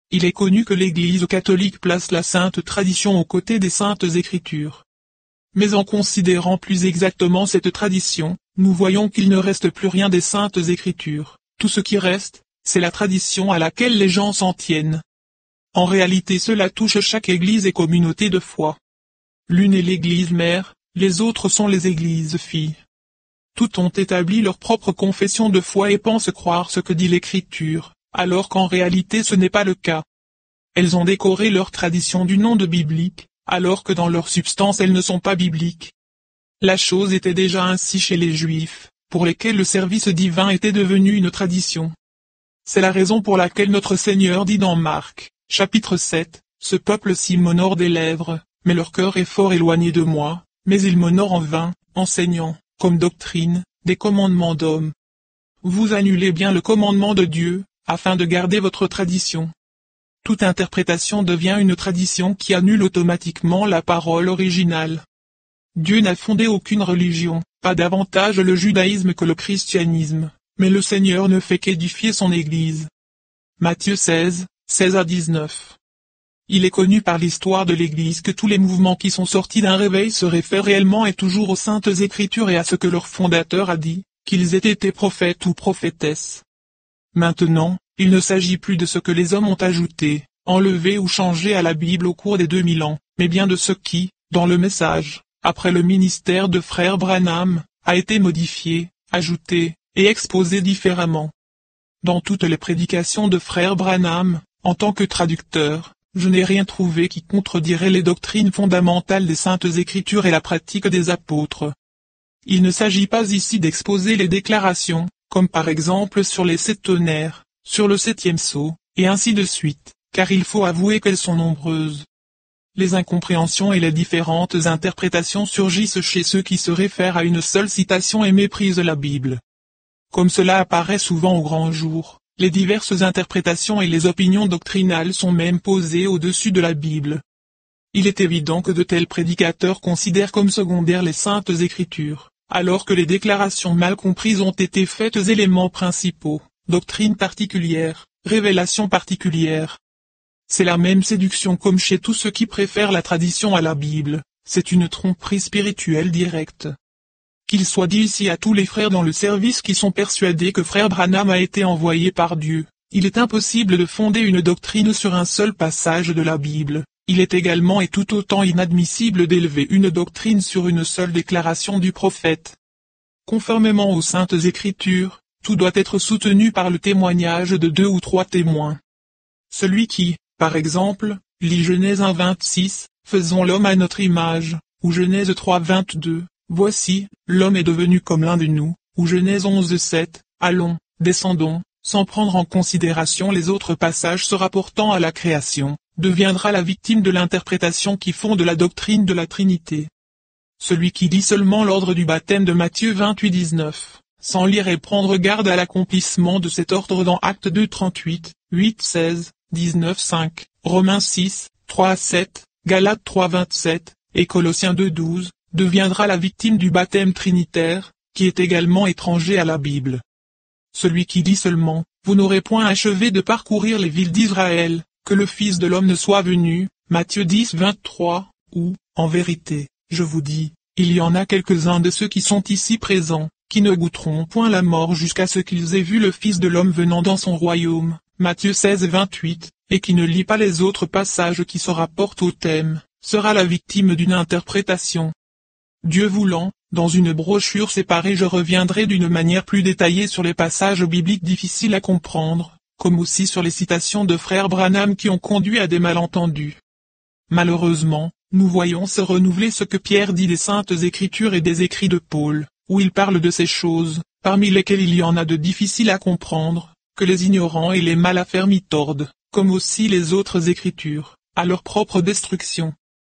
Il est connu que l'Église catholique place la sainte tradition aux côtés des saintes écritures. Mais en considérant plus exactement cette tradition, nous voyons qu'il ne reste plus rien des saintes écritures. Tout ce qui reste, c'est la tradition à laquelle les gens s'en tiennent. En réalité cela touche chaque église et communauté de foi. L'une est l'église mère, les autres sont les églises filles. Toutes ont établi leur propre confession de foi et pensent croire ce que dit l'Écriture, alors qu'en réalité ce n'est pas le cas. Elles ont décoré leur tradition du nom de biblique, alors que dans leur substance elles ne sont pas bibliques. La chose était déjà ainsi chez les Juifs, pour lesquels le service divin était devenu une tradition. C'est la raison pour laquelle notre Seigneur dit dans Marc, chapitre 7, « Ce peuple-ci m'honore des lèvres, mais leur cœur est fort éloigné de moi, mais ils m'honorent en vain, enseignant, comme doctrine, des commandements d'hommes. » Vous annulez bien le commandement de Dieu, afin de garder votre tradition. Toute interprétation devient une tradition qui annule automatiquement la parole originale. Dieu n'a fondé aucune religion, pas davantage le judaïsme que le christianisme, mais le Seigneur ne fait qu'édifier son Église. Matthieu 16, 16 à 19. Il est connu par l'histoire de l'Église que tous les mouvements qui sont sortis d'un réveil se réfèrent réellement et toujours aux saintes écritures et à ce que leur fondateur a dit, qu'ils aient été prophètes ou prophétesses. Maintenant, il ne s'agit plus de ce que les hommes ont ajouté, enlevé ou changé à la Bible au cours des 2000 ans, mais bien de ce qui, dans le message, après le ministère de frère Branham, a été modifié, ajouté, et exposé différemment. Dans toutes les prédications de frère Branham, en tant que traducteur, je n'ai rien trouvé qui contredirait les doctrines fondamentales des saintes écritures et la pratique des apôtres. Il ne s'agit pas ici d'exposer les déclarations, comme par exemple sur les 7 tonnerres, sur le 7e sceau, et ainsi de suite, car il faut avouer qu'elles sont nombreuses. Les incompréhensions et les différentes interprétations surgissent chez ceux qui se réfèrent à une seule citation et méprisent la Bible. Comme cela apparaît souvent au grand jour, les diverses interprétations et les opinions doctrinales sont même posées au-dessus de la Bible. Il est évident que de tels prédicateurs considèrent comme secondaires les saintes écritures, alors que les déclarations mal comprises ont été faites éléments principaux, doctrine particulière, révélation particulière. C'est la même séduction comme chez tous ceux qui préfèrent la tradition à la Bible, c'est une tromperie spirituelle directe. Qu'il soit dit ici à tous les frères dans le service qui sont persuadés que frère Branham a été envoyé par Dieu, il est impossible de fonder une doctrine sur un seul passage de la Bible, il est également et tout autant inadmissible d'élever une doctrine sur une seule déclaration du prophète. Conformément aux saintes écritures, tout doit être soutenu par le témoignage de 2 ou 3 témoins. Celui qui, par exemple, lit Genèse 1:26, « Faisons l'homme à notre image », ou Genèse 3:22, « Voici, l'homme est devenu comme l'un de nous », ou Genèse 11:7, « Allons, descendons », sans prendre en considération les autres passages se rapportant à la création, deviendra la victime de l'interprétation qui fonde la doctrine de la Trinité. Celui qui lit seulement l'ordre du baptême de Matthieu 28:19, sans lire et prendre garde à l'accomplissement de cet ordre dans Actes 2:38, 8:16, 19:5, Romains 6, 3-7, Galates 3:27, et Colossiens 2:12, deviendra la victime du baptême trinitaire, qui est également étranger à la Bible. Celui qui dit seulement, vous n'aurez point achevé de parcourir les villes d'Israël, que le Fils de l'homme ne soit venu, Matthieu 10:23, ou, en vérité, je vous dis, il y en a quelques-uns de ceux qui sont ici présents, qui ne goûteront point la mort jusqu'à ce qu'ils aient vu le Fils de l'homme venant dans son royaume, Matthieu 16:28, et qui ne lit pas les autres passages qui se rapportent au thème, sera la victime d'une interprétation. Dieu voulant, dans une brochure séparée je reviendrai d'une manière plus détaillée sur les passages bibliques difficiles à comprendre, comme aussi sur les citations de frère Branham qui ont conduit à des malentendus. Malheureusement, nous voyons se renouveler ce que Pierre dit des saintes écritures et des écrits de Paul, où il parle de ces choses, parmi lesquelles il y en a de difficiles à comprendre, que les ignorants et les mal affermis tordent, comme aussi les autres écritures, à leur propre destruction.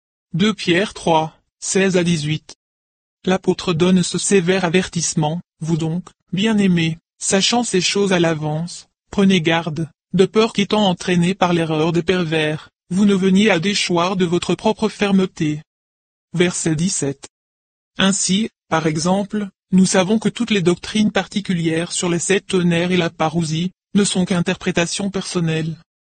2 Pierre 3, 16 à 18. L'apôtre donne ce sévère avertissement, vous donc, bien-aimés, sachant ces choses à l'avance, prenez garde, de peur qu'étant entraînés par l'erreur des pervers, vous ne veniez à déchoir de votre propre fermeté. Verset 17. Ainsi, par exemple, nous savons que toutes les doctrines particulières sur les 7 tonnerres et la parousie, ne sont qu'interprétations personnelles.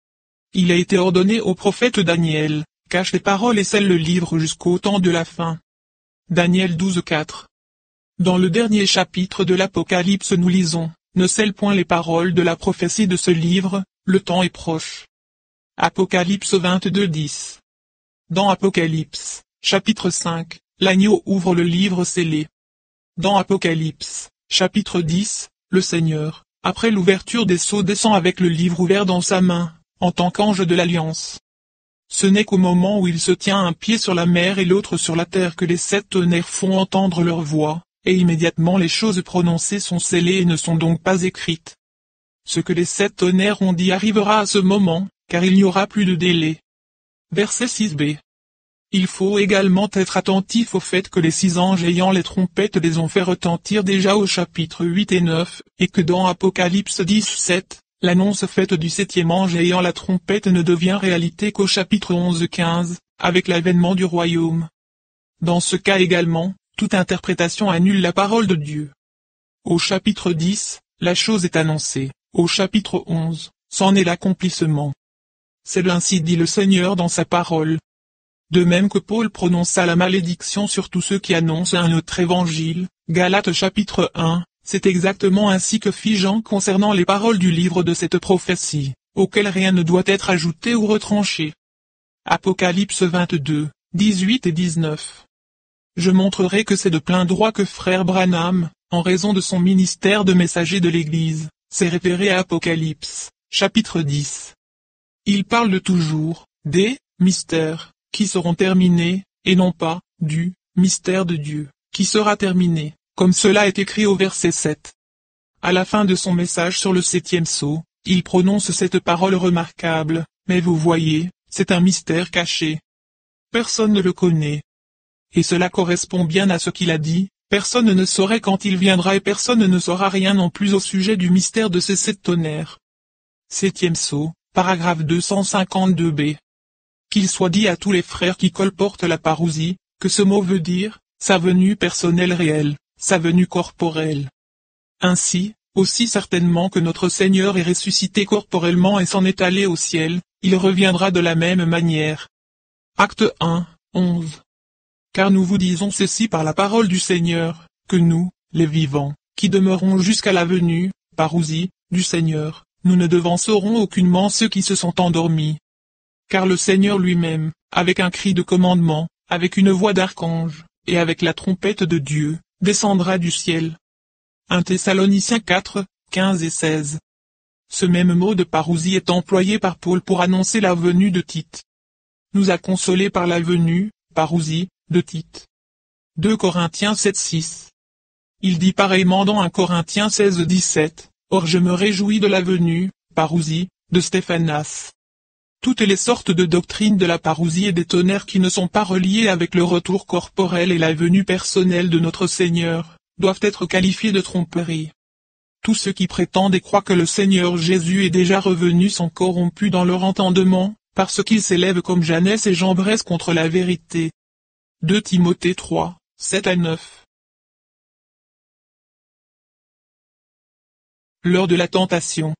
Il a été ordonné au prophète Daniel, cache les paroles et scelle le livre jusqu'au temps de la fin. Daniel 12:4. Dans le dernier chapitre de l'Apocalypse nous lisons, ne scelle point les paroles de la prophétie de ce livre, le temps est proche. Apocalypse 22:10. Dans Apocalypse, chapitre 5, l'agneau ouvre le livre scellé. Dans Apocalypse, chapitre 10, le Seigneur, après l'ouverture des sceaux descend avec le livre ouvert dans sa main, en tant qu'ange de l'Alliance. Ce n'est qu'au moment où il se tient un pied sur la mer et l'autre sur la terre que les 7 tonnerres font entendre leur voix, et immédiatement les choses prononcées sont scellées et ne sont donc pas écrites. Ce que les 7 tonnerres ont dit arrivera à ce moment, car il n'y aura plus de délai. Verset 6b. Il faut également être attentif au fait que les 6 anges ayant les trompettes les ont fait retentir déjà au chapitre 8 et 9, et que dans Apocalypse 10:7, l'annonce faite du 7e ange ayant la trompette ne devient réalité qu'au chapitre 11-15, avec l'avènement du royaume. Dans ce cas également, toute interprétation annule la parole de Dieu. Au chapitre 10, la chose est annoncée, au chapitre 11, c'en est l'accomplissement. C'est ainsi dit le Seigneur dans sa parole. De même que Paul prononça la malédiction sur tous ceux qui annoncent un autre évangile, Galates chapitre 1, c'est exactement ainsi que fit Jean concernant les paroles du livre de cette prophétie, auxquelles rien ne doit être ajouté ou retranché. Apocalypse 22, 18 et 19. Je montrerai que c'est de plein droit que frère Branham, en raison de son ministère de messager de l'Église, s'est référé à Apocalypse, chapitre 10. Il parle de toujours, des mystères, qui seront terminés, et non pas, du mystère de Dieu, qui sera terminé, comme cela est écrit au verset 7. À la fin de son message sur le 7e sceau, il prononce cette parole remarquable, mais vous voyez, c'est un mystère caché. Personne ne le connaît. Et cela correspond bien à ce qu'il a dit, personne ne saurait quand il viendra et personne ne saura rien non plus au sujet du mystère de ces 7 tonnerres. 7e sceau, paragraphe 252b. Qu'il soit dit à tous les frères qui colportent la parousie, que ce mot veut dire, sa venue personnelle réelle, sa venue corporelle. Ainsi, aussi certainement que notre Seigneur est ressuscité corporellement et s'en est allé au ciel, il reviendra de la même manière. Acte 1, 11. Car nous vous disons ceci par la parole du Seigneur, que nous, les vivants, qui demeurons jusqu'à la venue, parousie, du Seigneur, nous ne devancerons aucunement ceux qui se sont endormis. Car le Seigneur lui-même, avec un cri de commandement, avec une voix d'archange, et avec la trompette de Dieu, descendra du ciel. 1 Thessaloniciens 4, 15 et 16. Ce même mot de parousie est employé par Paul pour annoncer la venue de Tite. Nous a consolés par la venue, parousie, de Tite. 2 Corinthiens 7, 6. Il dit pareillement dans 1 Corinthiens 16, 17, Or je me réjouis de la venue, parousie, de Stéphanas. Toutes les sortes de doctrines de la parousie et des tonnerres qui ne sont pas reliées avec le retour corporel et la venue personnelle de notre Seigneur, doivent être qualifiées de tromperie. Tous ceux qui prétendent et croient que le Seigneur Jésus est déjà revenu sont corrompus dans leur entendement, parce qu'ils s'élèvent comme Janès et Jambres contre la vérité. 2 Timothée 3, 7 à 9. L'heure de la tentation.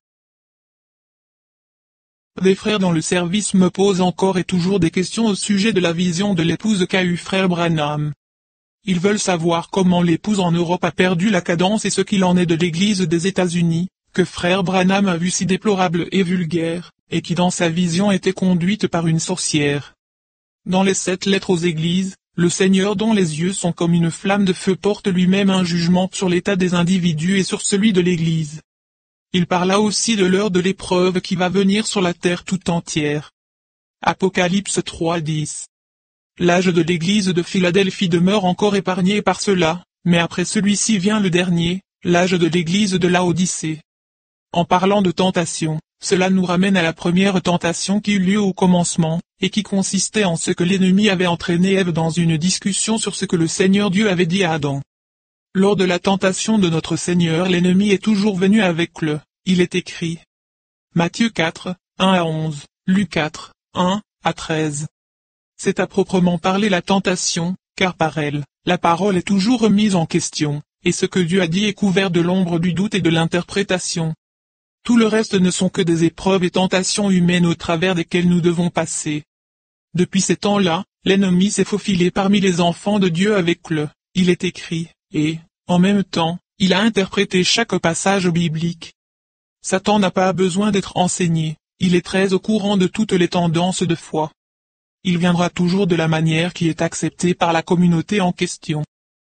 Des frères dans le service me posent encore et toujours des questions au sujet de la vision de l'épouse qu'a eue frère Branham. Ils veulent savoir comment l'épouse en Europe a perdu la cadence et ce qu'il en est de l'Église des États-Unis, que frère Branham a vue si déplorable et vulgaire, et qui dans sa vision était conduite par une sorcière. Dans les 7 lettres aux Églises, le Seigneur dont les yeux sont comme une flamme de feu porte lui-même un jugement sur l'état des individus et sur celui de l'Église. Il parla aussi de l'heure de l'épreuve qui va venir sur la terre tout entière. Apocalypse 3:10. L'âge de l'Église de Philadelphie demeure encore épargné par cela, mais après celui-ci vient le dernier, l'âge de l'Église de Laodicée. En parlant de tentation, cela nous ramène à la première tentation qui eut lieu au commencement, et qui consistait en ce que l'ennemi avait entraîné Ève dans une discussion sur ce que le Seigneur Dieu avait dit à Adam. Lors de la tentation de notre Seigneur, l'ennemi est toujours venu avec le « il est écrit ». Matthieu 4, 1 à 11, Luc 4, 1 à 13. C'est à proprement parler la tentation, car par elle, la parole est toujours remise en question, et ce que Dieu a dit est couvert de l'ombre du doute et de l'interprétation. Tout le reste ne sont que des épreuves et tentations humaines au travers desquelles nous devons passer. Depuis ces temps-là, l'ennemi s'est faufilé parmi les enfants de Dieu avec le « il est écrit » et, en même temps, il a interprété chaque passage biblique. Satan n'a pas besoin d'être enseigné, il est très au courant de toutes les tendances de foi. Il viendra toujours de la manière qui est acceptée par la communauté en question.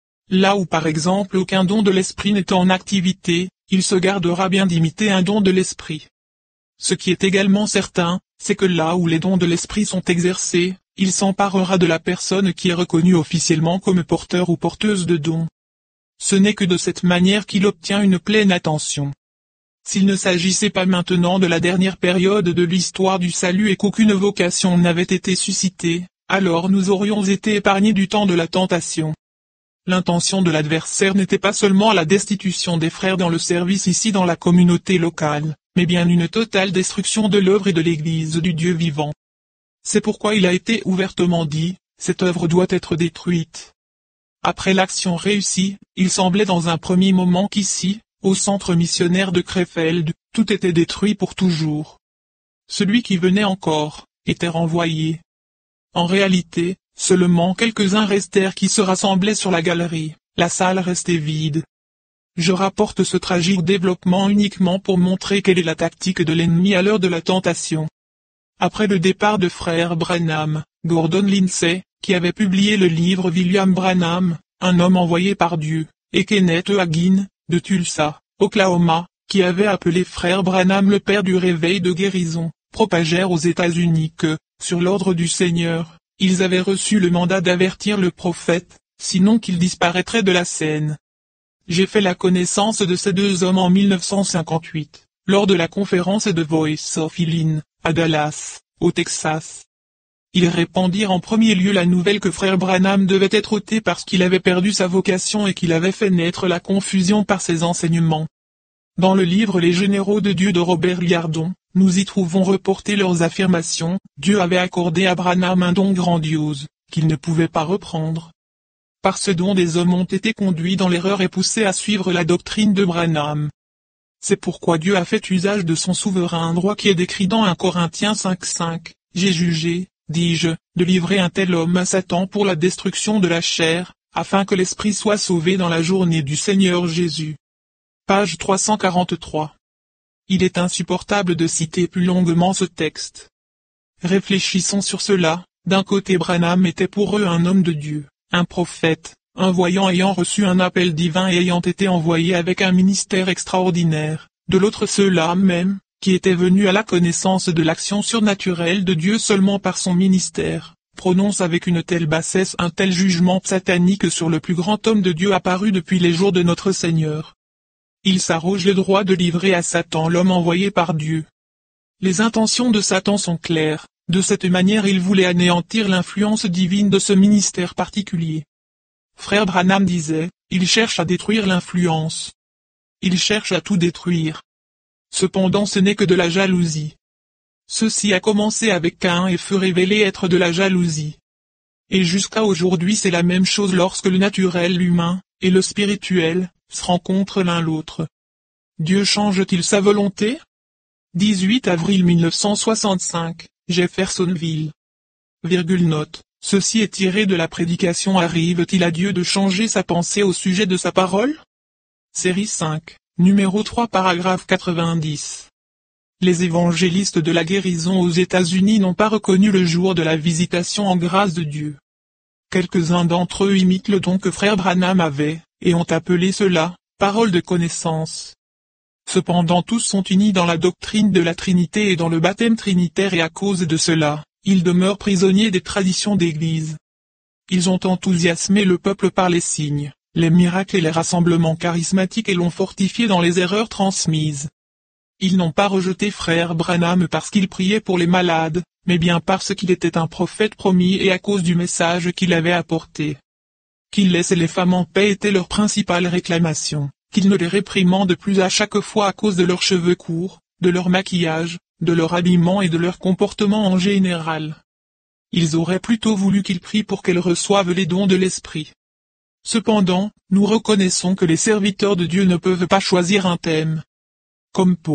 Là où par exemple aucun don de l'esprit n'est en activité, il se gardera bien d'imiter un don de l'esprit. Ce qui est également certain, c'est que là où les dons de l'esprit sont exercés, il s'emparera de la personne qui est reconnue officiellement comme porteur ou porteuse de dons. Ce n'est que de cette manière qu'il obtient une pleine attention. S'il ne s'agissait pas maintenant de la dernière période de l'histoire du salut et qu'aucune vocation n'avait été suscitée, alors nous aurions été épargnés du temps de la tentation. L'intention de l'adversaire n'était pas seulement la destitution des frères dans le service ici dans la communauté locale, mais bien une totale destruction de l'œuvre et de l'Église du Dieu vivant. C'est pourquoi il a été ouvertement dit, cette œuvre doit être détruite. Après l'action réussie, il semblait dans un premier moment qu'ici, au centre missionnaire de Krefeld, tout était détruit pour toujours. Celui qui venait encore, était renvoyé. En réalité, seulement quelques-uns restèrent qui se rassemblaient sur la galerie, la salle restait vide. Je rapporte ce tragique développement uniquement pour montrer quelle est la tactique de l'ennemi à l'heure de la tentation. Après le départ de frère Branham, Gordon Lindsay, qui avait publié le livre William Branham, un homme envoyé par Dieu, et Kenneth Hagin, de Tulsa, Oklahoma, qui avait appelé frère Branham le père du réveil de guérison, propagèrent aux États-Unis que, sur l'ordre du Seigneur, ils avaient reçu le mandat d'avertir le prophète, sinon qu'il disparaîtrait de la scène. J'ai fait la connaissance de ces deux hommes en 1958, lors de la conférence de Voice of Healing, à Dallas, au Texas. Ils répandirent en premier lieu la nouvelle que frère Branham devait être ôté parce qu'il avait perdu sa vocation et qu'il avait fait naître la confusion par ses enseignements. Dans le livre Les Généraux de Dieu de Robert Liardon, nous y trouvons reporter leurs affirmations, Dieu avait accordé à Branham un don grandiose, qu'il ne pouvait pas reprendre. Par ce don des hommes ont été conduits dans l'erreur et poussés à suivre la doctrine de Branham. C'est pourquoi Dieu a fait usage de son souverain droit qui est décrit dans 1 Corinthiens 5:5, j'ai jugé, dis-je, de livrer un tel homme à Satan pour la destruction de la chair, afin que l'esprit soit sauvé dans la journée du Seigneur Jésus. Page 343. Il est insupportable de citer plus longuement ce texte. Réfléchissons sur cela, d'un côté Branham était pour eux un homme de Dieu, un prophète, un voyant ayant reçu un appel divin et ayant été envoyé avec un ministère extraordinaire, de l'autre ceux-là même, qui étaient venus à la connaissance de l'action surnaturelle de Dieu seulement par son ministère, prononce avec une telle bassesse un tel jugement satanique sur le plus grand homme de Dieu apparu depuis les jours de notre Seigneur. Il s'arroge le droit de livrer à Satan l'homme envoyé par Dieu. Les intentions de Satan sont claires, de cette manière il voulait anéantir l'influence divine de ce ministère particulier. Frère Branham disait, il cherche à détruire l'influence. Il cherche à tout détruire. Cependant ce n'est que de la jalousie. Ceci a commencé avec Caïn et fut révélé être de la jalousie. Et jusqu'à aujourd'hui c'est la même chose lorsque le naturel l'humain, et le spirituel, se rencontrent l'un l'autre. Dieu change-t-il sa volonté? 18 avril 1965, Jeffersonville. Note. Ceci est tiré de la prédication Arrive-t-il à Dieu de changer sa pensée au sujet de sa parole? Série 5, numéro 3 paragraphe 90. Les évangélistes de la guérison aux États-Unis n'ont pas reconnu le jour de la visitation en grâce de Dieu. Quelques-uns d'entre eux imitent le don que frère Branham avait, et ont appelé cela, parole de connaissance. Cependant tous sont unis dans la doctrine de la Trinité et dans le baptême trinitaire et à cause de cela, ils demeurent prisonniers des traditions d'Église. Ils ont enthousiasmé le peuple par les signes, les miracles et les rassemblements charismatiques et l'ont fortifié dans les erreurs transmises. Ils n'ont pas rejeté frère Branham parce qu'il priait pour les malades, mais bien parce qu'il était un prophète promis et à cause du message qu'il avait apporté. Qu'il laisse les femmes en paix était leur principale réclamation, qu'il ne les réprimande plus à chaque fois à cause de leurs cheveux courts, de leur maquillage, de leur habillement et de leur comportement en général. Ils auraient plutôt voulu qu'ils prient pour qu'elles reçoivent les dons de l'esprit. Cependant, nous reconnaissons que les serviteurs de Dieu ne peuvent pas choisir un thème. Comme Paul,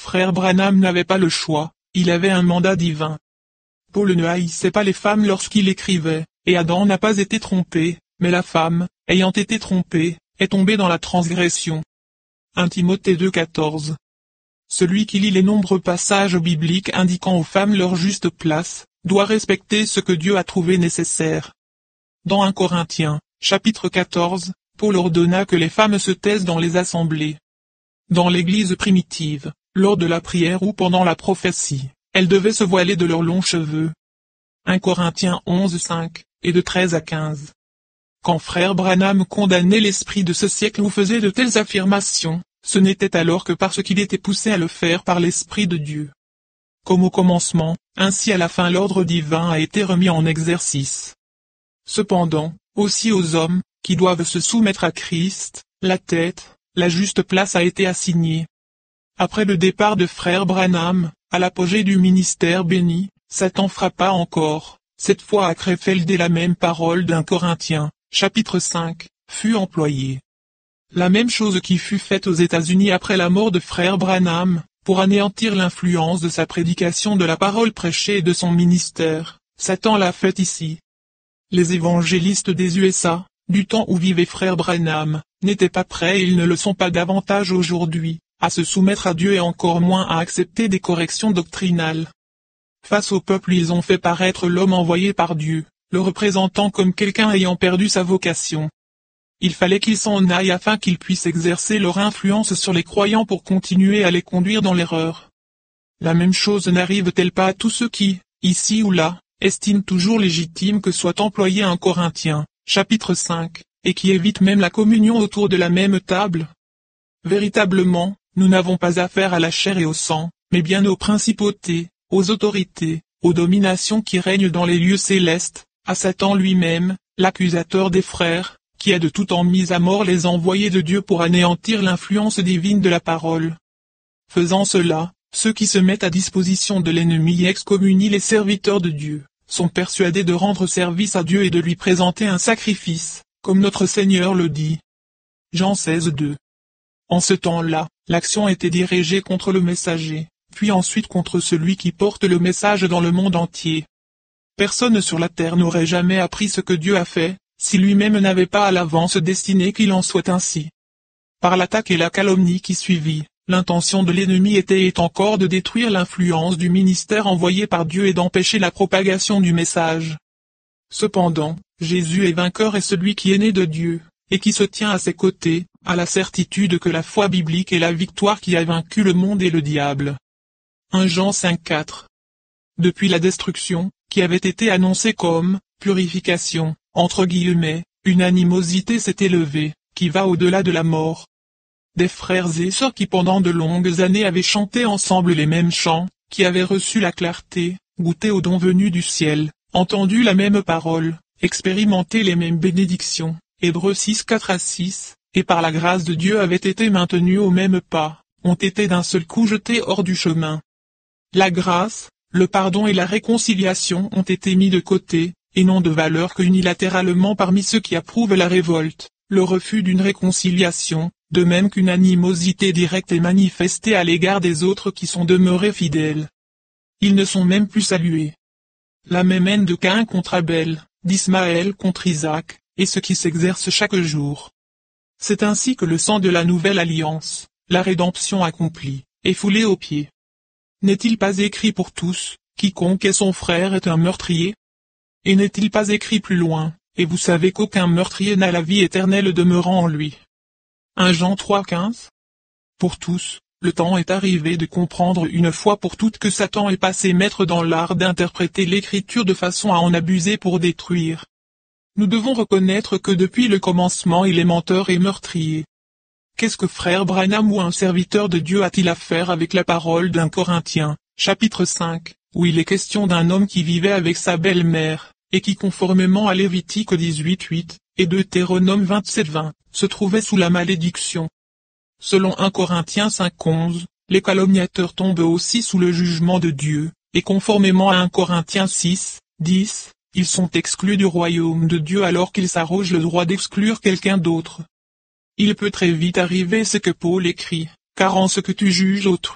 Frère Branham n'avait pas le choix, il avait un mandat divin. Paul ne haïssait pas les femmes lorsqu'il écrivait, et Adam n'a pas été trompé, mais la femme, ayant été trompée, est tombée dans la transgression. 1 Timothée 2,14. Celui qui lit les nombreux passages bibliques indiquant aux femmes leur juste place, doit respecter ce que Dieu a trouvé nécessaire. Dans 1 Corinthiens, chapitre 14, Paul ordonna que les femmes se taisent dans les assemblées. Dans l'Église primitive, lors de la prière ou pendant la prophétie, elles devaient se voiler de leurs longs cheveux. 1 Corinthiens 11:5, et de 13 à 15. Quand frère Branham condamnait l'esprit de ce siècle ou faisait de telles affirmations, ce n'était alors que parce qu'il était poussé à le faire par l'Esprit de Dieu. Comme au commencement, ainsi à la fin l'ordre divin a été remis en exercice. Cependant, aussi aux hommes, qui doivent se soumettre à Christ, la tête, la juste place a été assignée. Après le départ de frère Branham, à l'apogée du ministère béni, Satan frappa encore, cette fois à Krefeld et la même parole d'1 Corinthiens, chapitre 5, fut employée. La même chose qui fut faite aux États-Unis après la mort de frère Branham, pour anéantir l'influence de sa prédication de la parole prêchée et de son ministère, Satan l'a fait ici. Les évangélistes des USA, du temps où vivait frère Branham, n'étaient pas prêts et ils ne le sont pas davantage aujourd'hui, à se soumettre à Dieu et encore moins à accepter des corrections doctrinales. Face au peuple ils ont fait paraître l'homme envoyé par Dieu, le représentant comme quelqu'un ayant perdu sa vocation. Il fallait qu'ils s'en aillent afin qu'ils puissent exercer leur influence sur les croyants pour continuer à les conduire dans l'erreur. La même chose n'arrive-t-elle pas à tous ceux qui, ici ou là, estiment toujours légitime que soit employé 1 Corinthiens, chapitre 5, et qui évitent même la communion autour de la même table? Véritablement, nous n'avons pas affaire à la chair et au sang, mais bien aux principautés, aux autorités, aux dominations qui règnent dans les lieux célestes, à Satan lui-même, l'accusateur des frères, qui a de tout temps mis à mort les envoyés de Dieu pour anéantir l'influence divine de la parole. Faisant cela, ceux qui se mettent à disposition de l'ennemi et excommunient les serviteurs de Dieu, sont persuadés de rendre service à Dieu et de lui présenter un sacrifice, comme notre Seigneur le dit. Jean 16:2. En ce temps-là, l'action était dirigée contre le messager, puis ensuite contre celui qui porte le message dans le monde entier. Personne sur la terre n'aurait jamais appris ce que Dieu a fait, si lui-même n'avait pas à l'avance destiné qu'il en soit ainsi. Par l'attaque et la calomnie qui suivit, l'intention de l'ennemi était et encore de détruire l'influence du ministère envoyé par Dieu et d'empêcher la propagation du message. Cependant, Jésus est vainqueur et celui qui est né de Dieu, et qui se tient à ses côtés, a la certitude que la foi biblique est la victoire qui a vaincu le monde et le diable. 1 Jean 5:4. Depuis la destruction, qui avait été annoncée comme « purification », entre guillemets, une animosité s'est élevée, qui va au-delà de la mort. Des frères et sœurs qui pendant de longues années avaient chanté ensemble les mêmes chants, qui avaient reçu la clarté, goûté aux dons venus du ciel, entendu la même parole, expérimenté les mêmes bénédictions, Hébreux 6:4-6, et par la grâce de Dieu avaient été maintenus au même pas, ont été d'un seul coup jetés hors du chemin. La grâce, le pardon et la réconciliation ont été mis de côté, et n'ont de valeur que unilatéralement parmi ceux qui approuvent la révolte, le refus d'une réconciliation, de même qu'une animosité directe est manifestée à l'égard des autres qui sont demeurés fidèles. Ils ne sont même plus salués. La même haine de Caïn contre Abel, d'Ismaël contre Isaac, est ce qui s'exerce chaque jour. C'est ainsi que le sang de la nouvelle alliance, la rédemption accomplie, est foulé aux pieds. N'est-il pas écrit pour tous, quiconque est son frère est un meurtrier? Et n'est-il pas écrit plus loin, et vous savez qu'aucun meurtrier n'a la vie éternelle demeurant en lui. 1 Jean 3:15. Pour tous, le temps est arrivé de comprendre une fois pour toutes que Satan est passé maître dans l'art d'interpréter l'écriture de façon à en abuser pour détruire. Nous devons reconnaître que depuis le commencement il est menteur et meurtrier. Qu'est-ce que frère Branham ou un serviteur de Dieu a-t-il à faire avec la parole d'1 Corinthiens, chapitre 5, où il est question d'un homme qui vivait avec sa belle-mère, et qui conformément à Lévitique 18:8, et Deutéronome 27:20, se trouvait sous la malédiction. Selon 1 Corinthiens 5:11, les calomniateurs tombent aussi sous le jugement de Dieu, et conformément à 1 Corinthiens 6:10, ils sont exclus du royaume de Dieu alors qu'ils s'arrogent le droit d'exclure quelqu'un d'autre. Il peut très vite arriver ce que Paul écrit, car en ce que tu juges autrui,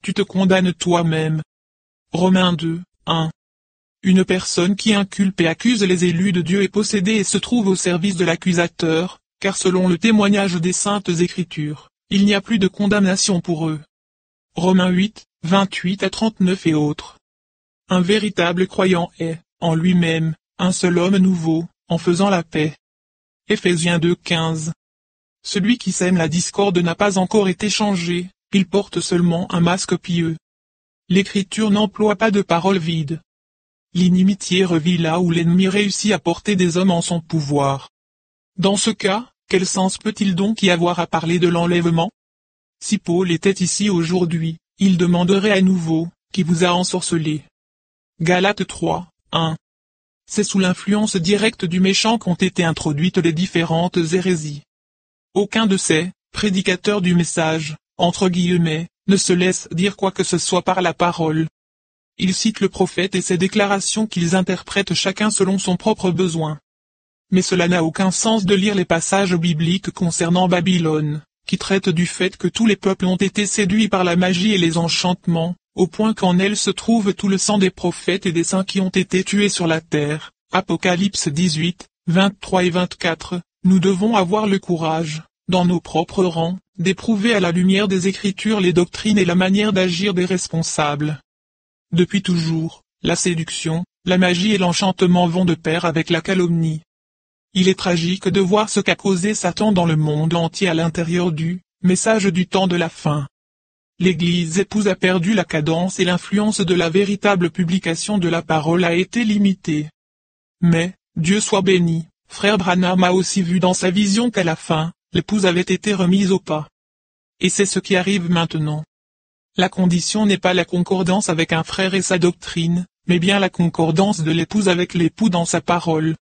tu te condamnes toi-même. Romains 2, 1. Une personne qui inculpe et accuse les élus de Dieu est possédée et se trouve au service de l'accusateur, car selon le témoignage des Saintes Écritures, il n'y a plus de condamnation pour eux. Romains 8, 28 à 39 et autres. Un véritable croyant est, en lui-même, un seul homme nouveau, en faisant la paix. Éphésiens 2, 15. Celui qui sème la discorde n'a pas encore été changé, il porte seulement un masque pieux. L'Écriture n'emploie pas de paroles vides. L'inimitié revit là où l'ennemi réussit à porter des hommes en son pouvoir. Dans ce cas, quel sens peut-il donc y avoir à parler de l'enlèvement? Si Paul était ici aujourd'hui, il demanderait à nouveau, qui vous a ensorcelé? Galates 3, 1. C'est sous l'influence directe du méchant qu'ont été introduites les différentes hérésies. Aucun de ces prédicateurs du message, entre guillemets, ne se laisse dire quoi que ce soit par la parole. Ils citent le prophète et ses déclarations qu'ils interprètent chacun selon son propre besoin. Mais cela n'a aucun sens de lire les passages bibliques concernant Babylone, qui traitent du fait que tous les peuples ont été séduits par la magie et les enchantements, au point qu'en elle se trouve tout le sang des prophètes et des saints qui ont été tués sur la terre. Apocalypse 18, 23 et 24. Nous devons avoir le courage, dans nos propres rangs, d'éprouver à la lumière des Écritures les doctrines et la manière d'agir des responsables. Depuis toujours, la séduction, la magie et l'enchantement vont de pair avec la calomnie. Il est tragique de voir ce qu'a causé Satan dans le monde entier à l'intérieur du message du temps de la fin. L'Église épouse a perdu la cadence et l'influence de la véritable publication de la parole a été limitée. Mais, Dieu soit béni, frère Branham a aussi vu dans sa vision qu'à la fin, l'épouse avait été remise au pas. Et c'est ce qui arrive maintenant. La condition n'est pas la concordance avec un frère et sa doctrine, mais bien la concordance de l'épouse avec l'époux dans sa parole.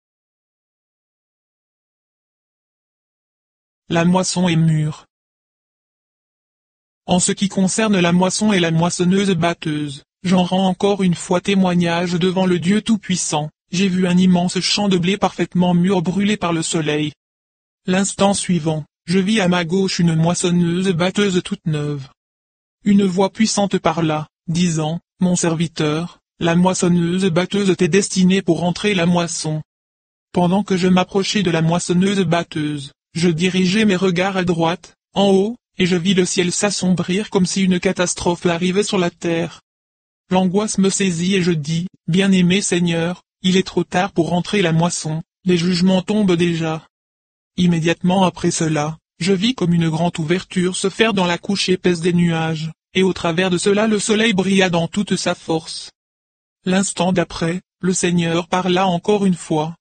La moisson est mûre. En ce qui concerne la moisson et la moissonneuse batteuse, j'en rends encore une fois témoignage devant le Dieu Tout-Puissant. J'ai vu un immense champ de blé parfaitement mûr brûlé par le soleil. L'instant suivant, je vis à ma gauche une moissonneuse batteuse toute neuve. Une voix puissante parla, disant, « Mon serviteur, la moissonneuse batteuse t'est destinée pour rentrer la moisson. » Pendant que je m'approchais de la moissonneuse batteuse, je dirigeais mes regards à droite, en haut, et je vis le ciel s'assombrir comme si une catastrophe arrivait sur la terre. L'angoisse me saisit et je dis, « Bien-aimé Seigneur, il est trop tard pour rentrer la moisson, les jugements tombent déjà. » Immédiatement après cela, je vis comme une grande ouverture se faire dans la couche épaisse des nuages, et au travers de cela le soleil brilla dans toute sa force. L'instant d'après, le Seigneur parla encore une fois.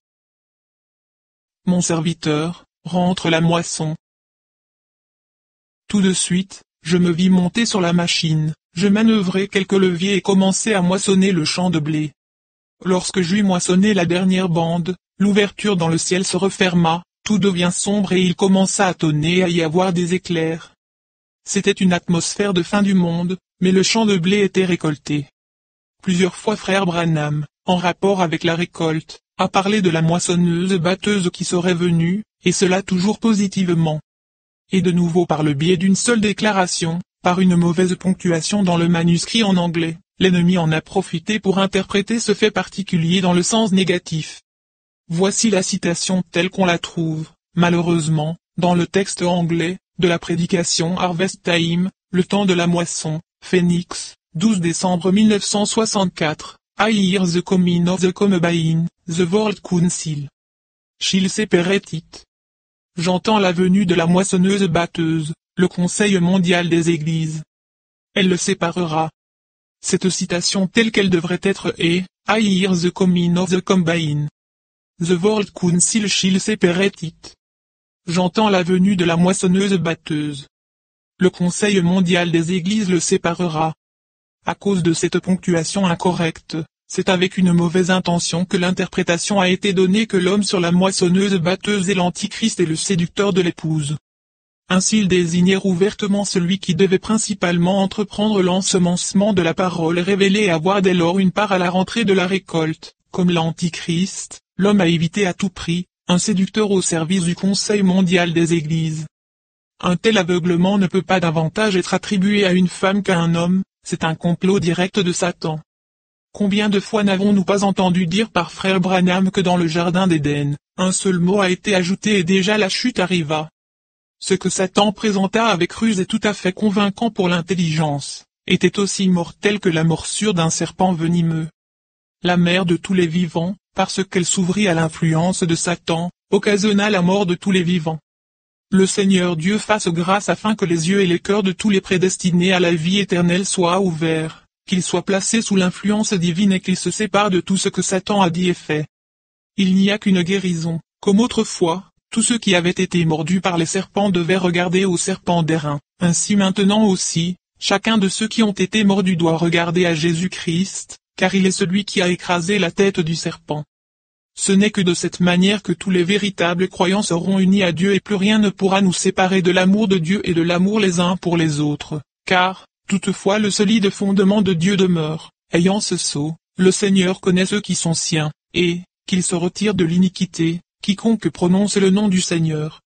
« Mon serviteur, rentre la moisson. » Tout de suite, je me vis monter sur la machine, je manœuvrai quelques leviers et commençai à moissonner le champ de blé. Lorsque j'eus moissonné la dernière bande, l'ouverture dans le ciel se referma, tout devint sombre et il commença à tonner et à y avoir des éclairs. C'était une atmosphère de fin du monde, mais le champ de blé était récolté. Plusieurs fois frère Branham, en rapport avec la récolte, a parlé de la moissonneuse batteuse qui serait venue, et cela toujours positivement. Et de nouveau par le biais d'une seule déclaration, par une mauvaise ponctuation dans le manuscrit en anglais. L'ennemi en a profité pour interpréter ce fait particulier dans le sens négatif. Voici la citation telle qu'on la trouve, malheureusement, dans le texte anglais, de la prédication Harvest Time, le temps de la moisson, Phoenix, 12 décembre 1964, I hear the coming of the combine, the World Council. She'll separate it. J'entends la venue de la moissonneuse batteuse, le Conseil mondial des Églises. Elle le séparera. Cette citation telle qu'elle devrait être est, I hear the coming of the combine. The World Council shall separate it. J'entends la venue de la moissonneuse batteuse. Le Conseil mondial des Églises le séparera. À cause de cette ponctuation incorrecte, c'est avec une mauvaise intention que l'interprétation a été donnée que l'homme sur la moissonneuse batteuse est l'antichrist et le séducteur de l'épouse. Ainsi il désignait ouvertement celui qui devait principalement entreprendre l'ensemencement de la parole révélée et avoir dès lors une part à la rentrée de la récolte, comme l'Antichrist, l'homme à éviter à tout prix, un séducteur au service du Conseil mondial des Églises. Un tel aveuglement ne peut pas davantage être attribué à une femme qu'à un homme, c'est un complot direct de Satan. Combien de fois n'avons-nous pas entendu dire par frère Branham que dans le jardin d'Éden, un seul mot a été ajouté et déjà la chute arriva. Ce que Satan présenta avec ruse et tout à fait convaincant pour l'intelligence, était aussi mortel que la morsure d'un serpent venimeux. La mère de tous les vivants, parce qu'elle s'ouvrit à l'influence de Satan, occasionna la mort de tous les vivants. Le Seigneur Dieu fasse grâce afin que les yeux et les cœurs de tous les prédestinés à la vie éternelle soient ouverts, qu'ils soient placés sous l'influence divine et qu'ils se séparent de tout ce que Satan a dit et fait. Il n'y a qu'une guérison, comme autrefois, tous ceux qui avaient été mordus par les serpents devaient regarder aux serpents d'airain, ainsi maintenant aussi, chacun de ceux qui ont été mordus doit regarder à Jésus-Christ, car il est celui qui a écrasé la tête du serpent. Ce n'est que de cette manière que tous les véritables croyants seront unis à Dieu et plus rien ne pourra nous séparer de l'amour de Dieu et de l'amour les uns pour les autres, car, toutefois le solide fondement de Dieu demeure, ayant ce sceau, le Seigneur connaît ceux qui sont siens, et, qu'ils se retirent de l'iniquité, quiconque prononce le nom du Seigneur.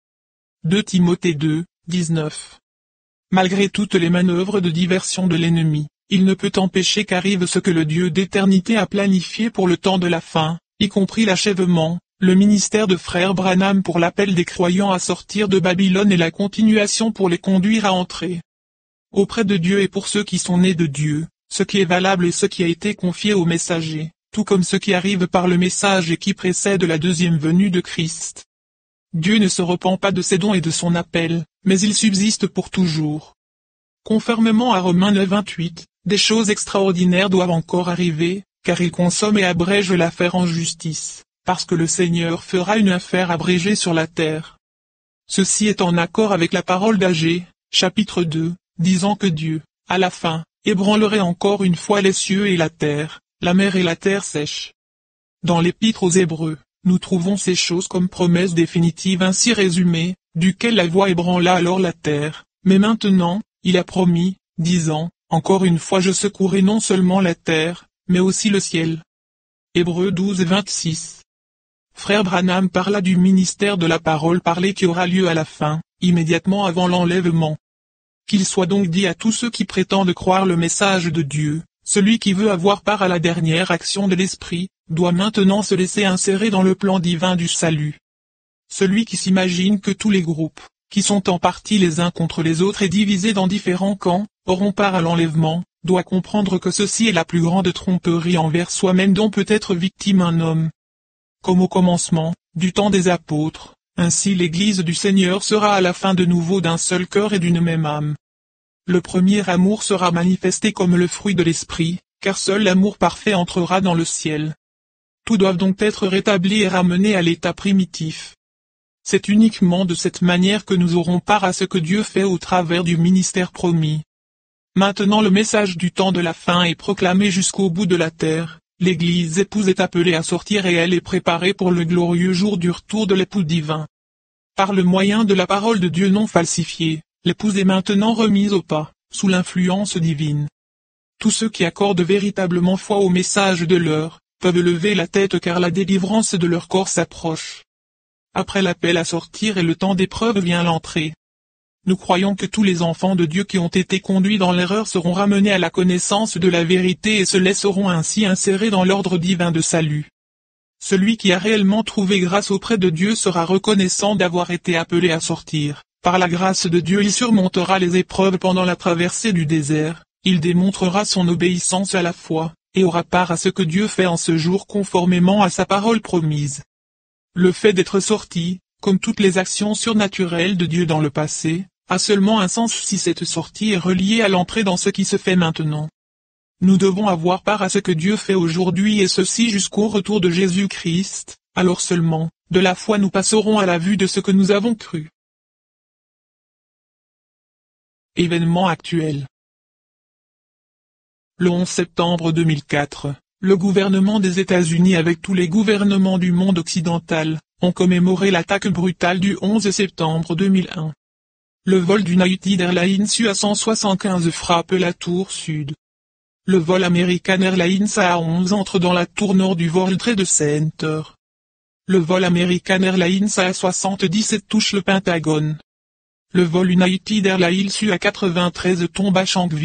2 Timothée 2, 19. Malgré toutes les manœuvres de diversion de l'ennemi, il ne peut empêcher qu'arrive ce que le Dieu d'éternité a planifié pour le temps de la fin, y compris l'achèvement, le ministère de frère Branham pour l'appel des croyants à sortir de Babylone et la continuation pour les conduire à entrer auprès de Dieu et pour ceux qui sont nés de Dieu, ce qui est valable et ce qui a été confié aux messagers, tout comme ce qui arrive par le message et qui précède la deuxième venue de Christ. Dieu ne se repent pas de ses dons et de son appel, mais il subsiste pour toujours. Conformément à Romains 9:28, des choses extraordinaires doivent encore arriver, car il consomme et abrège l'affaire en justice, parce que le Seigneur fera une affaire abrégée sur la terre. Ceci est en accord avec la parole d'Agée, chapitre 2, disant que Dieu, à la fin, ébranlerait encore une fois les cieux et la terre, la mer et la terre sèche. Dans l'Épître aux Hébreux, nous trouvons ces choses comme promesses définitives ainsi résumées, duquel la voix ébranla alors la terre, mais maintenant, il a promis, disant, encore une fois je secouerai non seulement la terre, mais aussi le ciel. Hébreux 12:26. Frère Branham parla du ministère de la parole parlée qui aura lieu à la fin, immédiatement avant l'enlèvement. Qu'il soit donc dit à tous ceux qui prétendent croire le message de Dieu, celui qui veut avoir part à la dernière action de l'Esprit, doit maintenant se laisser insérer dans le plan divin du salut. Celui qui s'imagine que tous les groupes, qui sont en partie les uns contre les autres et divisés dans différents camps, auront part à l'enlèvement, doit comprendre que ceci est la plus grande tromperie envers soi-même dont peut être victime un homme. Comme au commencement, du temps des apôtres, ainsi l'Église du Seigneur sera à la fin de nouveau d'un seul cœur et d'une même âme. Le premier amour sera manifesté comme le fruit de l'Esprit, car seul l'amour parfait entrera dans le ciel. Tout doivent donc être rétablis et ramenés à l'état primitif. C'est uniquement de cette manière que nous aurons part à ce que Dieu fait au travers du ministère promis. Maintenant le message du temps de la fin est proclamé jusqu'au bout de la terre, l'Église épouse est appelée à sortir et elle est préparée pour le glorieux jour du retour de l'époux divin. Par le moyen de la parole de Dieu non falsifiée, l'épouse est maintenant remise au pas, sous l'influence divine. Tous ceux qui accordent véritablement foi au message de l'heure, peuvent lever la tête car la délivrance de leur corps s'approche. Après l'appel à sortir et le temps d'épreuve vient l'entrée. Nous croyons que tous les enfants de Dieu qui ont été conduits dans l'erreur seront ramenés à la connaissance de la vérité et se laisseront ainsi insérer dans l'ordre divin de salut. Celui qui a réellement trouvé grâce auprès de Dieu sera reconnaissant d'avoir été appelé à sortir. Par la grâce de Dieu il surmontera les épreuves pendant la traversée du désert, il démontrera son obéissance à la foi, et aura part à ce que Dieu fait en ce jour conformément à sa parole promise. Le fait d'être sorti, comme toutes les actions surnaturelles de Dieu dans le passé, a seulement un sens si cette sortie est reliée à l'entrée dans ce qui se fait maintenant. Nous devons avoir part à ce que Dieu fait aujourd'hui et ceci jusqu'au retour de Jésus-Christ, alors seulement, de la foi nous passerons à la vue de ce que nous avons cru. Événements actuels. Le 11 septembre 2004, le gouvernement des États-Unis avec tous les gouvernements du monde occidental, ont commémoré l'attaque brutale du 11 septembre 2001. Le vol d'United Airlines UA-175 frappe la tour sud. Le vol American Airlines AA-11 entre dans la tour nord du World Trade Center. Le vol American Airlines AA-77 touche le Pentagone. Le vol United Airlines UA-93 tombe à Shanksville,